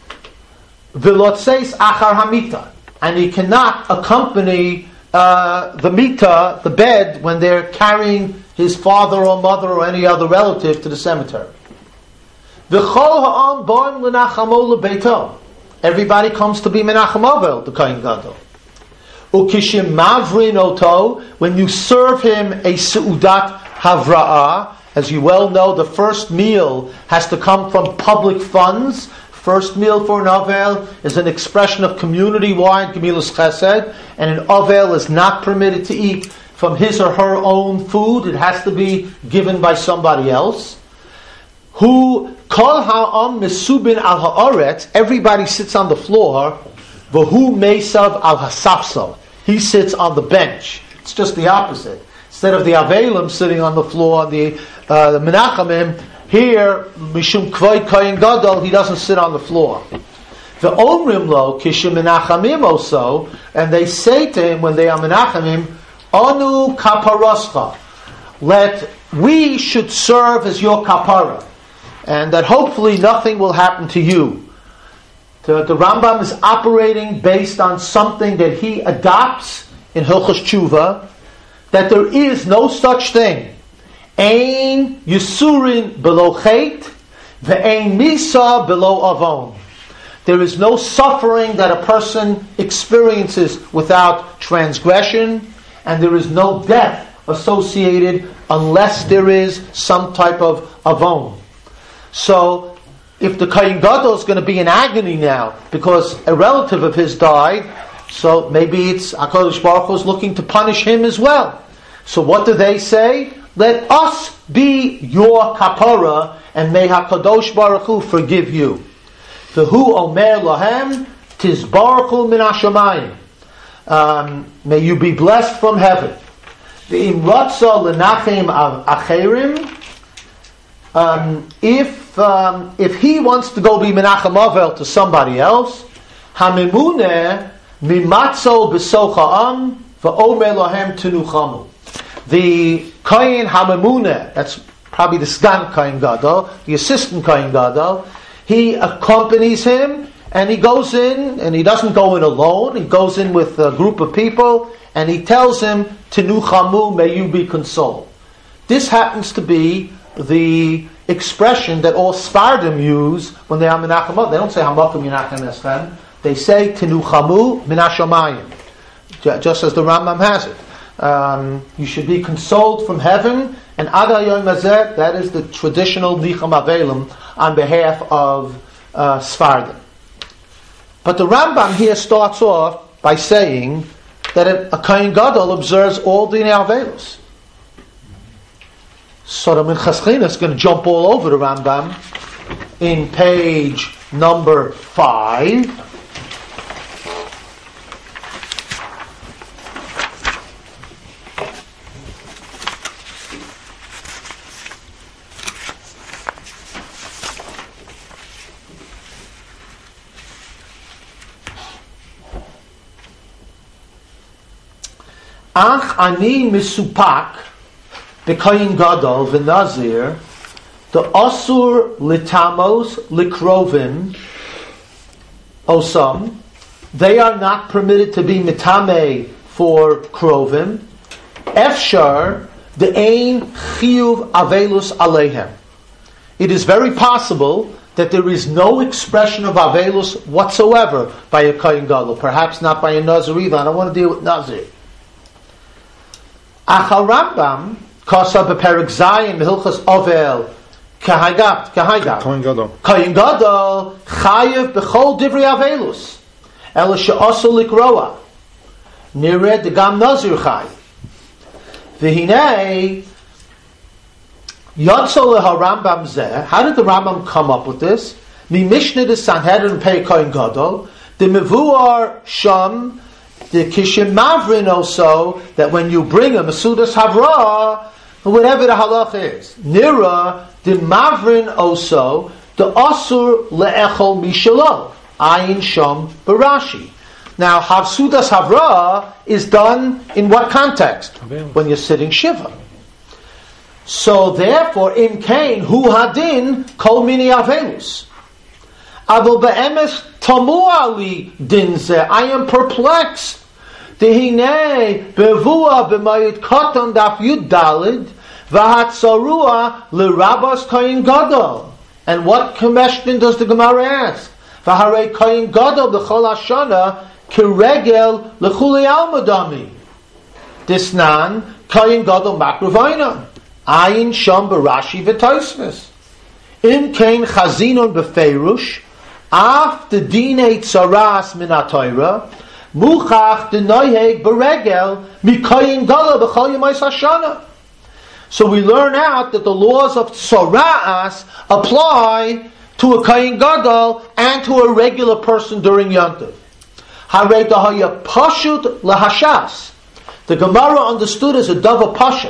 V'lotzeis achar hamita, and he cannot accompany uh, the mita, the bed, when they're carrying his father or mother or any other relative to the cemetery. V'chol ha'am bo'im l'nachamo lebeito. Everybody comes to be menachem avel, the Kohen Gadol. Ukishim mavrin oto, when you serve him a seudat havra'ah, as you well know, the first meal has to come from public funds. First meal for an Avel is an expression of community-wide Gemilus Chesed, and an Avel is not permitted to eat from his or her own food. It has to be given by somebody else. Who kol ha'am mesubin al ha'aretz, everybody sits on the floor. V'hu meisav al hasafsal, he sits on the bench. It's just the opposite. Instead of the Avelim sitting on the floor, the uh, the Menachamim, here, Mishum Kvod Kohen Gadol, he doesn't sit on the floor. The Omrim Lo, Kishim Menachamim also, and they say to him when they are Menachamim, Anu Kaparoscha, let, we should serve as your Kapara, and that hopefully nothing will happen to you. The, the Rambam is operating based on something that he adopts in Hilchos Tshuva, that there is no such thing. Ein Yisurin below Chet, ve'ein Misa below Avon. There is no suffering that a person experiences without transgression, and there is no death associated unless there is some type of Avon. So, if the Kohen Gadol is going to be in agony now because a relative of his died, so maybe it's HaKadosh Baruch Hu is looking to punish him as well. So what do they say? Let us be your kapara, and may HaKadosh Baruch Hu forgive you. V'hu omer lahem tizbaruchu min hashamayim. Um, may you be blessed from heaven. V'im ratza lenachem acherim. Um, if um, if he wants to go be menachem avel to somebody else, hamimuneh mimatzo b'soch ha'am v'omer lahem tenuchamu. The Kohen HaMemuneh, that's probably the Sgan Kohen Gadol, the assistant Kohen Gadol, he accompanies him, and he goes in, and he doesn't go in alone, he goes in with a group of people, and he tells him, Tenuchamu, may you be consoled. This happens to be the expression that all Sfardim use when they are Menachem Avel. They don't say Hamakum Menachem Eschem, they say Tenuchamu Min Hashamayim, just as the Rambam has it. Um, you should be consoled from heaven, and Ad Hayom Hazeh, that is the traditional Nicham Avelim on behalf of uh, Sfardim. But the Rambam here starts off by saying that a, a Kohen Gadol observes all the Avelos. So the Minchas Chinuch is going to jump all over the Rambam in page number five. Ach ani misupak b'koyin gadol v'nazir the asur litamos likrovim osam. They are not permitted to be mitame for Krovim, Efshar, the Ein Chiyuv Avelus Aleihem. It is very possible that there is no expression of Avelus whatsoever by a Kohen Gadol, perhaps not by a Nazir either. I don't want to deal with Nazir. Achal Rambam, Kosa Beperek Zayin, Hilchas Ovel, Kahaygat, Kahaygat. Kohen Gadol. Kohen Gadol, Chayev Bechol Divrei Avelus. Ela She'osu Likroa. Nired Degam Nazir Chay. V'hinei, Yotzol HaRambam Zeh. How did the Rambam come up with this? Mi Mishnah de Sanhedrin Pei Kohen Gadol. The Mevuar Sham, the Kishim Mavrin also, that when you bring a Masudas Havra, whatever the halach is. Nira, the Mavrin also, the Asur Le'echol Mishalo. Ayin Sham Barashi. Now, Havsudas Havra is done in what context? When you're sitting Shiva. So, therefore, in Cain, Hu Hadin, Kol Mini Avelus. Avo Be'emes Tamu Ali Dinze. I am perplexed. Dehine Bevua B'mayit Koton Daf Yud Dalid V'hatzarua L'Rabas Kohen Gadol. And what question does the Gemara ask? V'harei Kohen Gadol B'chol Hashana Kiregel L'chuli Almadami. Disnan Kohen Gadol Makruvayna. Ayin Sham Barashi V'Toismes. Im Kain Chazinon B'Feirush Af the Dinei Tzaras Min HaTorah Muchach the Noiheg Beregel Mikoyin Gala B'Chol Yemais Hashana. So we learn out that the laws of Tzaras apply to a Kohen Gadol and to a regular person during Yontiv. Harei Dahaya Pashut Lahashas. The Gemara understood as a dava Pashut.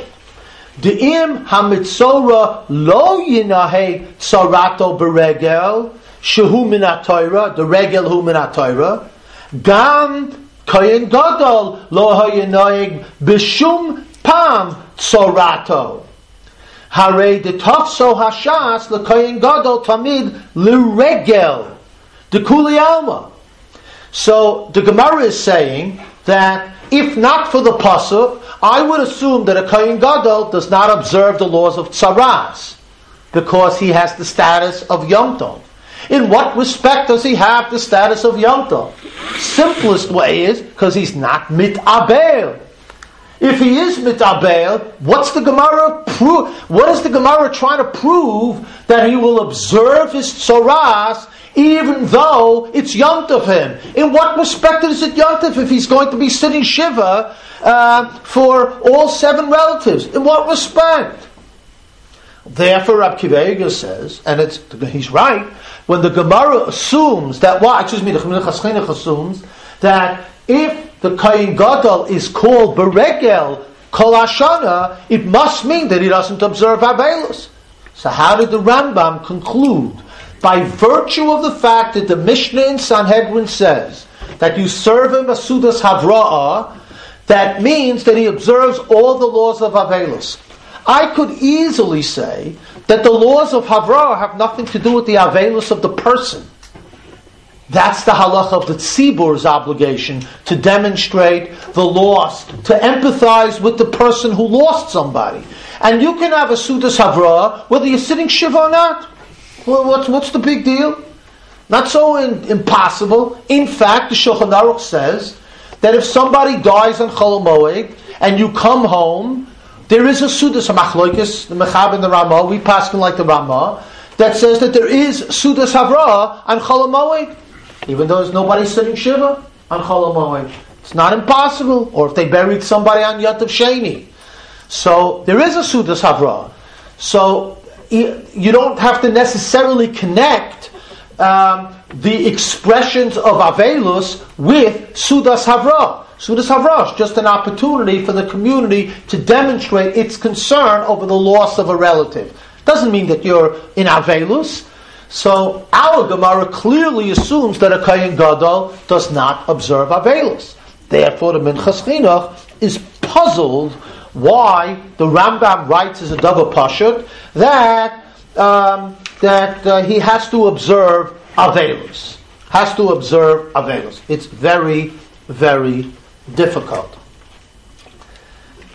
De'im hamitzora lo yinahei tzarato beregel shehu min ha-Torah, the regel hu min ha-Torah, gam kohen gadol lo hayinaheg b'shum pam tzarato. Harei de tafso hashas le kohen gadol tamid l'regel de kuli alma. So the Gemara is saying that if not for the pasuk, I would assume that a Kohen Gadol does not observe the laws of Tzaras because he has the status of Yom Tov. In what respect does he have the status of Yom Tov? Simplest way is because he's not mitabel. If he is mitabel, what's the Gemara prove? What is the Gemara trying to prove? That he will observe his Tzaras even though it's Yom Tov him. In what respect is it Yom Tov if he's going to be sitting Shiva uh, for all seven relatives? In what respect? Therefore, Rab Kiva Eiger says, and it's he's right, when the Gemara assumes that, well, excuse me, the Chumilchas Chinuch assumes that if the Kohen Gadol is called Beregel Kol Hashana, it must mean that he doesn't observe Avelus. So how did the Rambam conclude? By virtue of the fact that the Mishnah in Sanhedrin says that you serve him a Sudas Havra'ah, that means that he observes all the laws of Avelus. I could easily say that the laws of Havra'ah have nothing to do with the Avelus of the person. That's the halacha of the Tzibur's obligation to demonstrate the loss, to empathize with the person who lost somebody. And you can have a Sudas Havra'ah whether you're sitting Shiva or not. Well, what's, what's the big deal? Not so in, impossible. In fact, the Shulchan Aruch says that if somebody dies on Chol Moed and you come home, there is a Sudas Machloikis, the Mechab and the Ramah, we pass like the Ramah, that says that there is Sudas Havra'ah on Chol Moed, even though there's nobody sitting Shiva on Chol Moed. It's not impossible. Or if they buried somebody on Yom Tov Sheni. So there is a Sudas Havra'ah. So you don't have to necessarily connect um, the expressions of Avelus with Sudas Havra'ah. Sudas Havra'ah is just an opportunity for the community to demonstrate its concern over the loss of a relative. Doesn't mean that you're in Avelus. So our Gemara clearly assumes that a Kohen Gadol does not observe Avelus. Therefore, the Minchas Chinuch is puzzled why the Rambam writes as a Dava Pashut that um, that uh, he has to observe Avelus. Has to observe Avelus. It's very, very difficult.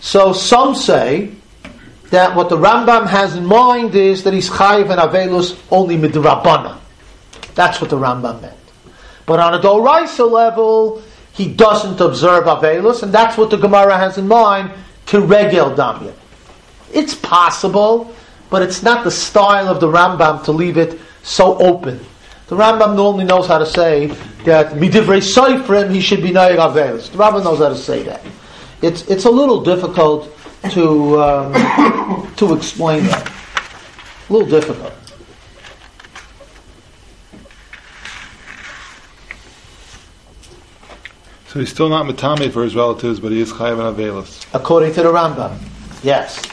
So some say that what the Rambam has in mind is that he's chayiv and avelus only midrabbanan. That's what the Rambam meant. But on a doraisa level, he doesn't observe avelus, and that's what the Gemara has in mind, kiregel damya. It's possible, but it's not the style of the Rambam to leave it so open. The Rambam normally knows how to say that midivrei soifrim he should be nayeg avelus. The Rambam knows how to say that. It's it's a little difficult to um, to explain that. A little difficult. So he's still not matame for his relatives, but he is chayav and avelus. According to the Rambam, yes.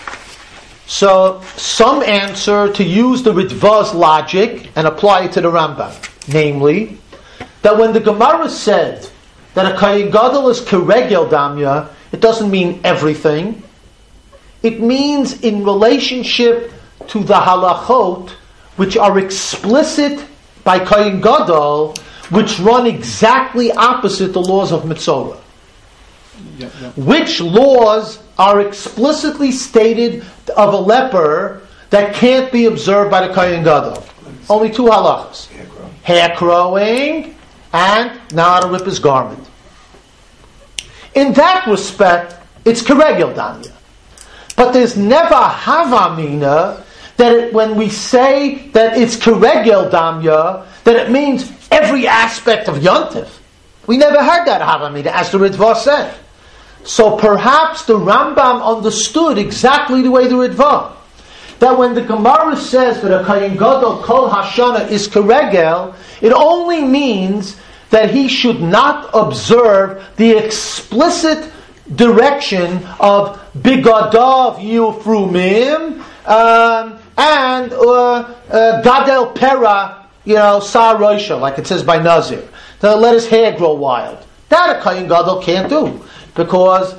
So some answer to use the Ritva's logic and apply it to the Rambam, namely that when the Gemara said that a Kohen Gadol is kiregel damya, it doesn't mean everything. It means in relationship to the halachot, which are explicit by Kohen Gadol, which run exactly opposite the laws of Mitzorah. Yeah, yeah. Which laws are explicitly stated of a leper that can't be observed by the Kohen Gadol? Only two halachas. Hair crowing and not to rip his garment. In that respect, it's kiregel damya. But there's never havamina that it, when we say that it's kiregel damya, that it means every aspect of Yontif. We never had that havamina, as the Ritva said. So perhaps the Rambam understood exactly the way the Ritva. That when the Gemara says that a Kohen Gadol Kol Hashana is kiregel, it only means that he should not observe the explicit direction of Bigadav Yufrumim um, and uh, uh, Gadel Pera, you know, Sar Roisha, like it says by Nazir. To let his hair grow wild. That a Kohen Gadol can't do. Because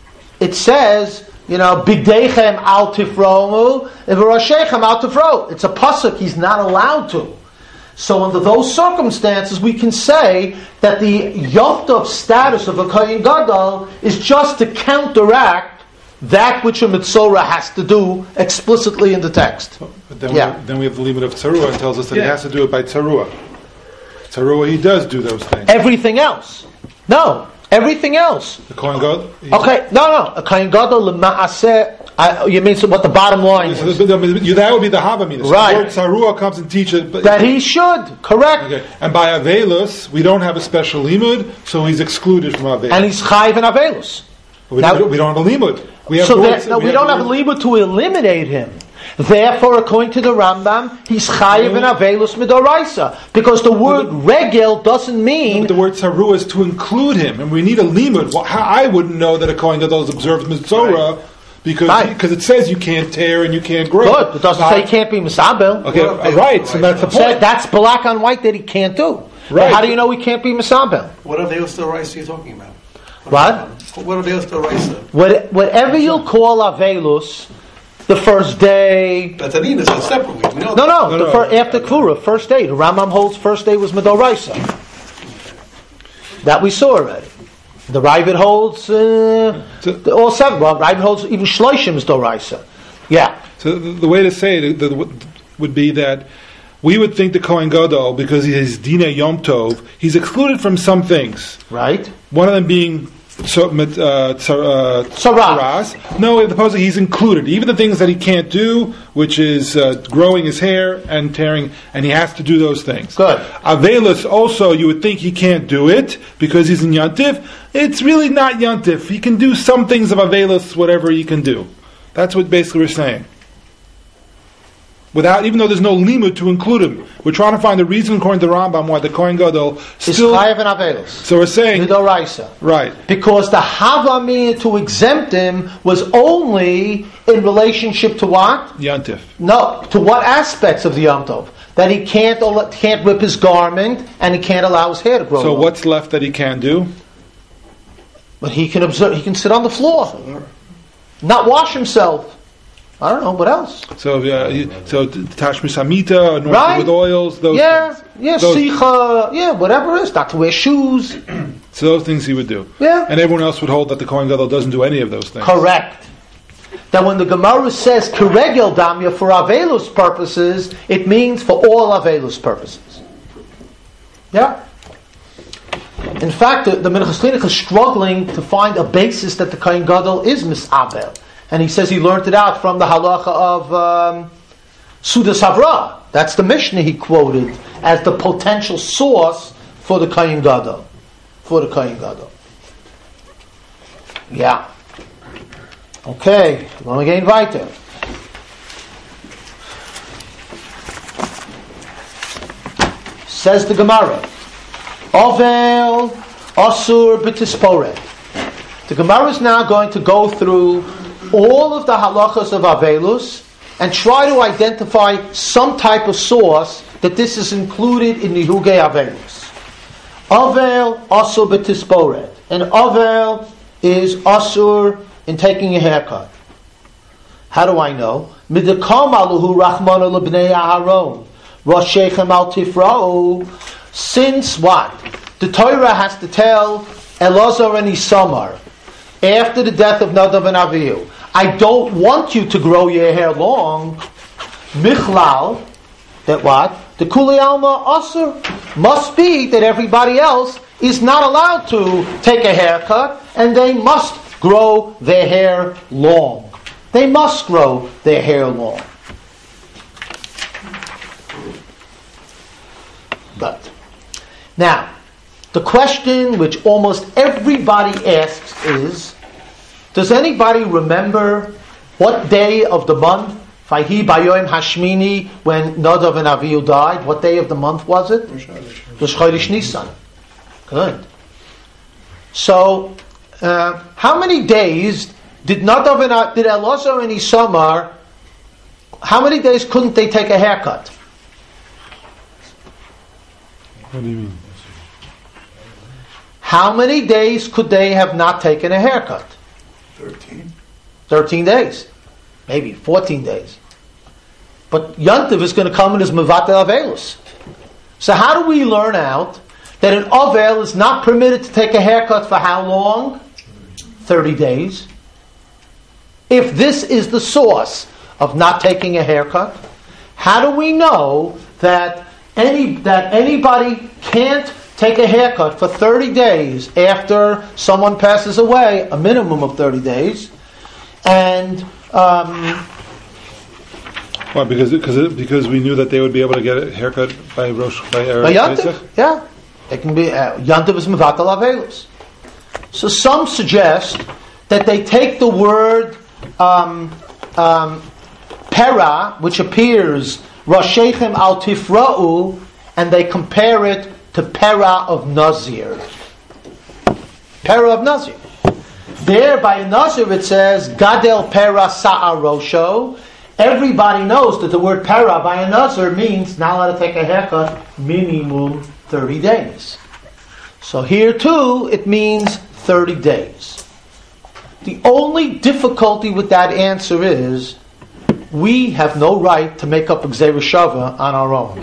it says, you know, Bigdeichem al tifromu, v'roshechem al tifro. It's a pasuk, he's not allowed to. So under those circumstances, we can say that the Yom status of a Kohen Gadol is just to counteract that which a Mitzorah has to do explicitly in the text. But then, Yeah. we, then we have the limit of Tzarua. It tells us that he Yeah. has to do it by Tzarua. Tzarua, he does do those things. Everything else. No. Everything else. The Kohen Gadol. he- Okay, no, no. A Kohen Gadol l'ma'aseh. I- You mean so what the bottom line So is? the- the- the- that would be the Havamina. So Right. the word Tzarua comes and teaches. But, That he should. Correct. okay. And by Avelus, we don't have a special limud, so he's excluded from Avelus. And he's chayiv and avelus. we, now- don't, we don't have a limud. We have So the that, word- no, we, don't have a the word- limud to eliminate him. Therefore, according to the Rambam, he's chayiv and avelus midoraisa. Because the word regel doesn't mean... But the word Tzarua is to include him, and we need a limud. Well, how, I wouldn't know that a Kohen Gadol is observed Mitzorah because Right. because it says you can't tear and you can't grow. Good. It doesn't say he can't be misabel. Okay, uh, right. So that's the So point. that's black on white that he can't do. Right. But how do you know he can't be misabel? What are the Ostel Rice you're talking about? What? What are the Ostel Rice? What, whatever you'll call avelus, the first day... But Tanina says separately. We know No, no, No, the no. fir- after Klura, first day. The Rambam holds first day was Midoraisa. That we saw already. The Ravid holds uh, So- the- all seven. Well, Ravid holds even Shloishim is Doraisa. Yeah. So the, the way to say it the, the, would be that we would think the Kohen Gadol, because he is Dinei Yom Tov, he's excluded from some things. Right? One of them being so, uh, tsar, uh, Tzaras. tzaras. No, supposedly he's included. Even the things that he can't do, which is uh, growing his hair and tearing, and he has to do those things. Good. Avelus also, you would think he can't do it because he's in Yantif. It's really not Yantif. He can do some things of Avelus, whatever he can do. That's what basically we're saying. Without, even though there's no limit to include him, we're trying to find the reason according to the Rambam why the Kohen Gadol Is still. Chayav and Avelus. So we're saying, Midoraisa. right? Because the Havamina to exempt him was only in relationship to what? Yantif. No, to what aspects of the Yom Tov? That he can't al- can't rip his garment and he can't allow his hair to grow So long. what's left that he can do? But he can observe. He can sit on the floor, not wash himself. I don't know what else. So, uh, he- so t- tashmis hamita, anointed Right. with oils, those yeah, things. yeah, Those- sicha, yeah, whatever it is. Not to wear shoes. So those things he would do. Yeah. And everyone else would hold that the Kohen Gadol doesn't do any of those things. Correct. That when the Gemara says Keregel Damya for Avelus purposes, it means for all Avelus purposes. Yeah. In fact, the, the Minchas Chinuch is struggling to find a basis that the Kohen Gadol is Misabel. And he says he learned it out from the halacha of um, Sudas Havra. That's the Mishnah he quoted as the potential source for the Kohen Gadol. For the Kohen Gadol. Yeah. Okay, wollen wir gehen weiter. Says the Gemara, Ovel Asur B'Tisporet. The Gemara is now going to go through all of the halachas of Avelus and try to identify some type of source that this is included in the Hugei Avelus. Ovel Asur B'Tisporet. And Ovel is Asur in taking a haircut. How do I know? Midakam aluhu Rahman lebnei Aharon. Roshechem al tifra'u. Since what? The Torah has to tell Elazar and Isamar after the death of Nadav and Avihu, I don't want you to grow your hair long. Michlal, that what? The Kuli Alma Asur must be that everybody else is not allowed to take a haircut and they must grow their hair long. They must grow their hair long. But now, the question which almost everybody asks is, does anybody remember what day of the month, Vayhi Bayoim Hashmini, when Nadav and Avihu died, what day of the month was it? Rosh Chodesh Nisan. Good. So, uh, how many days did Nadav and did Elazar and Isamar? How many days couldn't they take a haircut? What do you mean? How many days could they have not taken a haircut? Thirteen. Thirteen days, maybe fourteen days. But Yantiv is going to come in as Mevatel Avelus. So how do we learn out that an Avel is not permitted to take a haircut for how long? Thirty days. If this is the source of not taking a haircut, how do we know that any that anybody can't take a haircut for thirty days after someone passes away, a minimum of thirty days, and um, Why? Because because because we knew that they would be able to get a haircut by Rosh by Erev by Yantiv, Pesach? yeah, it can be uh, Yantiv is Mevatel Avelus. So some suggest that they take the word um, um, Pera, which appears Roshechem al Tifra'u, and they compare it to Pera of Nazir. Pera of Nazir. There by Nazir it says Gadel Pera Sa'ar Rosho. Everybody knows that the word Pera by a Nazir means not allowed to take a haircut minimum thirty days. So here too it means thirty days. The only difficulty with that answer is we have no right to make up a Gzeirah Shava on our own.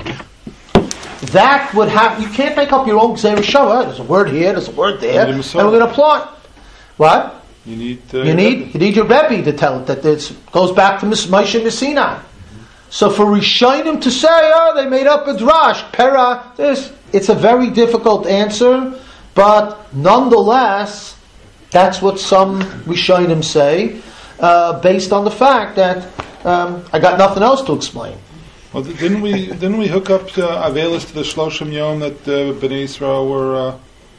That would have, you can't make up your own Gzeirah Shava. There's a word here, there's a word there, and we're going to apply it. What? You need uh, You need you need your Rebbe to tell it that this goes back to Moshe Messina. So for Rishonim to say, oh, they made up a drash, Pera, this, it's a very difficult answer, but nonetheless, that's what some Rishonim say, uh, based on the fact that um, I got nothing else to explain. Well, didn't we didn't we hook up uh, Avelis to the Shloshim Yom that uh, Bnei Israel were? Uh...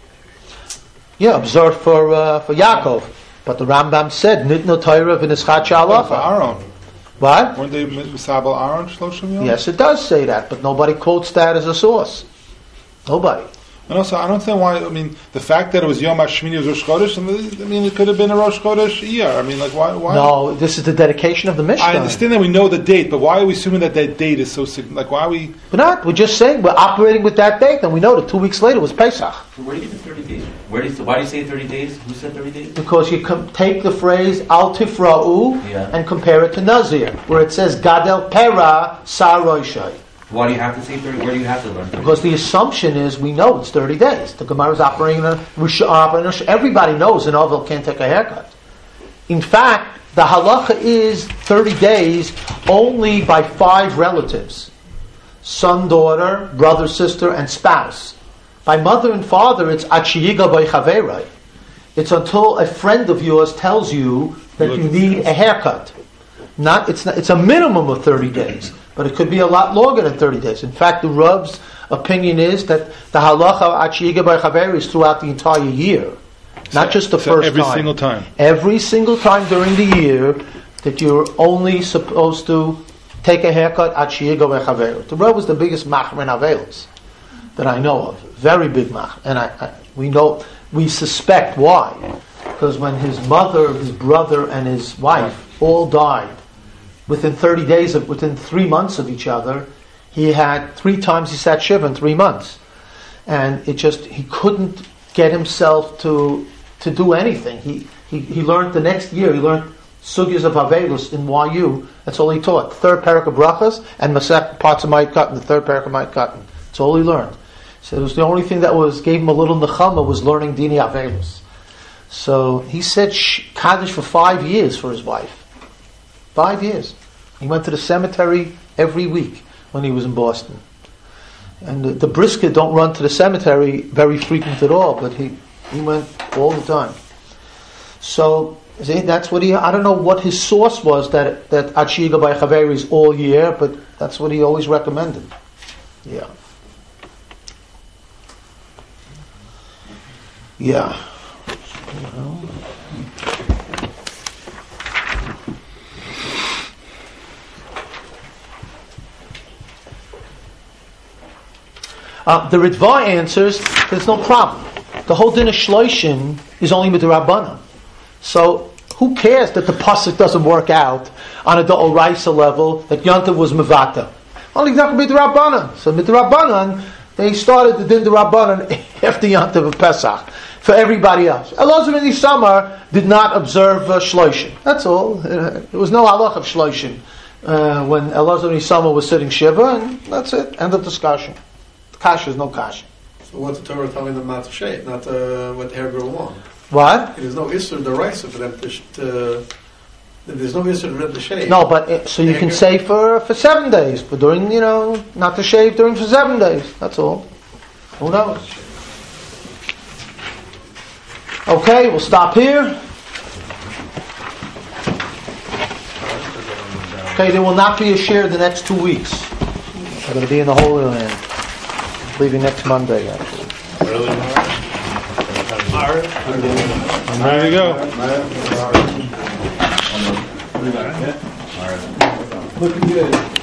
Yeah, observed for uh, for Yaakov, but the Rambam said Nitno Torah v'nischat For shalacha. Aaron, What? weren't they Misabel Aaron Shloshim Yom? Yes, it does say that, but nobody quotes that as a source. Nobody. And also, I don't understand why. I mean, the fact that it was Yom HaShmini was Rosh Chodesh. I mean, it could have been a Rosh Chodesh year. I mean, like why? Why? No, this is the dedication of the Mishnah. I understand that we know the date, but why are we assuming that that date is so significant? Like, why are we? We're not. We're just saying we're operating with that date, and we know that two weeks later was Pesach. So where do you get the thirty days? Where do you, why do you say thirty days? Who said thirty days? Because you com- take the phrase Al Tifra'u Yeah. and compare it to Nazir, where it says Gadel Pera Sa Roshai. Why do you have to say thirty? Where do you have to learn thirty? Because the assumption is we know it's thirty days. The Gemara is operating on a, everybody knows an Ovel can't take a haircut. In fact, the halacha is thirty days only by five relatives. Son, daughter, brother, sister, and spouse. By mother and father, it's achiyiga by chaverai. It's until a friend of yours tells you that you need a haircut. Not, it's not, it's a minimum of thirty days, but it could be a lot longer than thirty days. In fact, the Rav's opinion is that the halacha of achiyiga by chaverai is throughout the entire year. Not just the So first every time. single time. Every single time during the year that you're only supposed to take a haircut at Shiyiga Vechaver. The Rav was the biggest machmer in Avelos that I know of. Very big mach. And I, I, we know, we suspect why. Because when his mother, his brother, and his wife all died within thirty days, of, within three months of each other, he had three times he sat Shiva in three months. And it just, he couldn't get himself to to do anything. He, he he learned the next year, he learned Sugyas of Avelus in Y U. That's all he taught. Third parak of Brachas and Masech parts of Ma'at Katan, the third parak of Ma'at Katan. That's all he learned. So it was the only thing that was gave him a little nechama was learning Dini Avelus. So he said sh- Kaddish for five years for his wife. Five years. He went to the cemetery every week when he was in Boston. And the, the Brisker don't run to the cemetery very frequent at all, but he, he went all the time. So, see, that's what he, I don't know what his source was that, that Achiyiga by Chaveri is all year, but that's what he always recommended. Yeah. Yeah. You know. Uh, the Ritva answers, there's no problem. The whole din of Shloishin is only with the Rabbanan. So, who cares that the pasuk doesn't work out on a Da'oraisa level, that Yontav was Mevata? Only not going to be the Rabbanan. So, with the Rabbanan, they started the din of Rabbanan after Yontav of Pesach. For everybody else. Elazar and Isamar did not observe uh, Shloishin. That's all. There was no halach of Shloishin uh, when Elazar and Isamar was sitting Shiva, and that's it. End of discussion. Kasha is no kasha. So what's the Torah telling them not to shave, not to let the hair grow long? What? There's no issur deraisa for them to, sh- to. There's no issur for them to shave. No, but it, so you can say for for seven days, but during you know not to shave during for seven days. That's all. Who knows? Okay, we'll stop here. Okay, there will not be a share the next two weeks. We're going to be in the Holy Land. Leaving next Monday, actually. Early I'm ready to go. Looking good.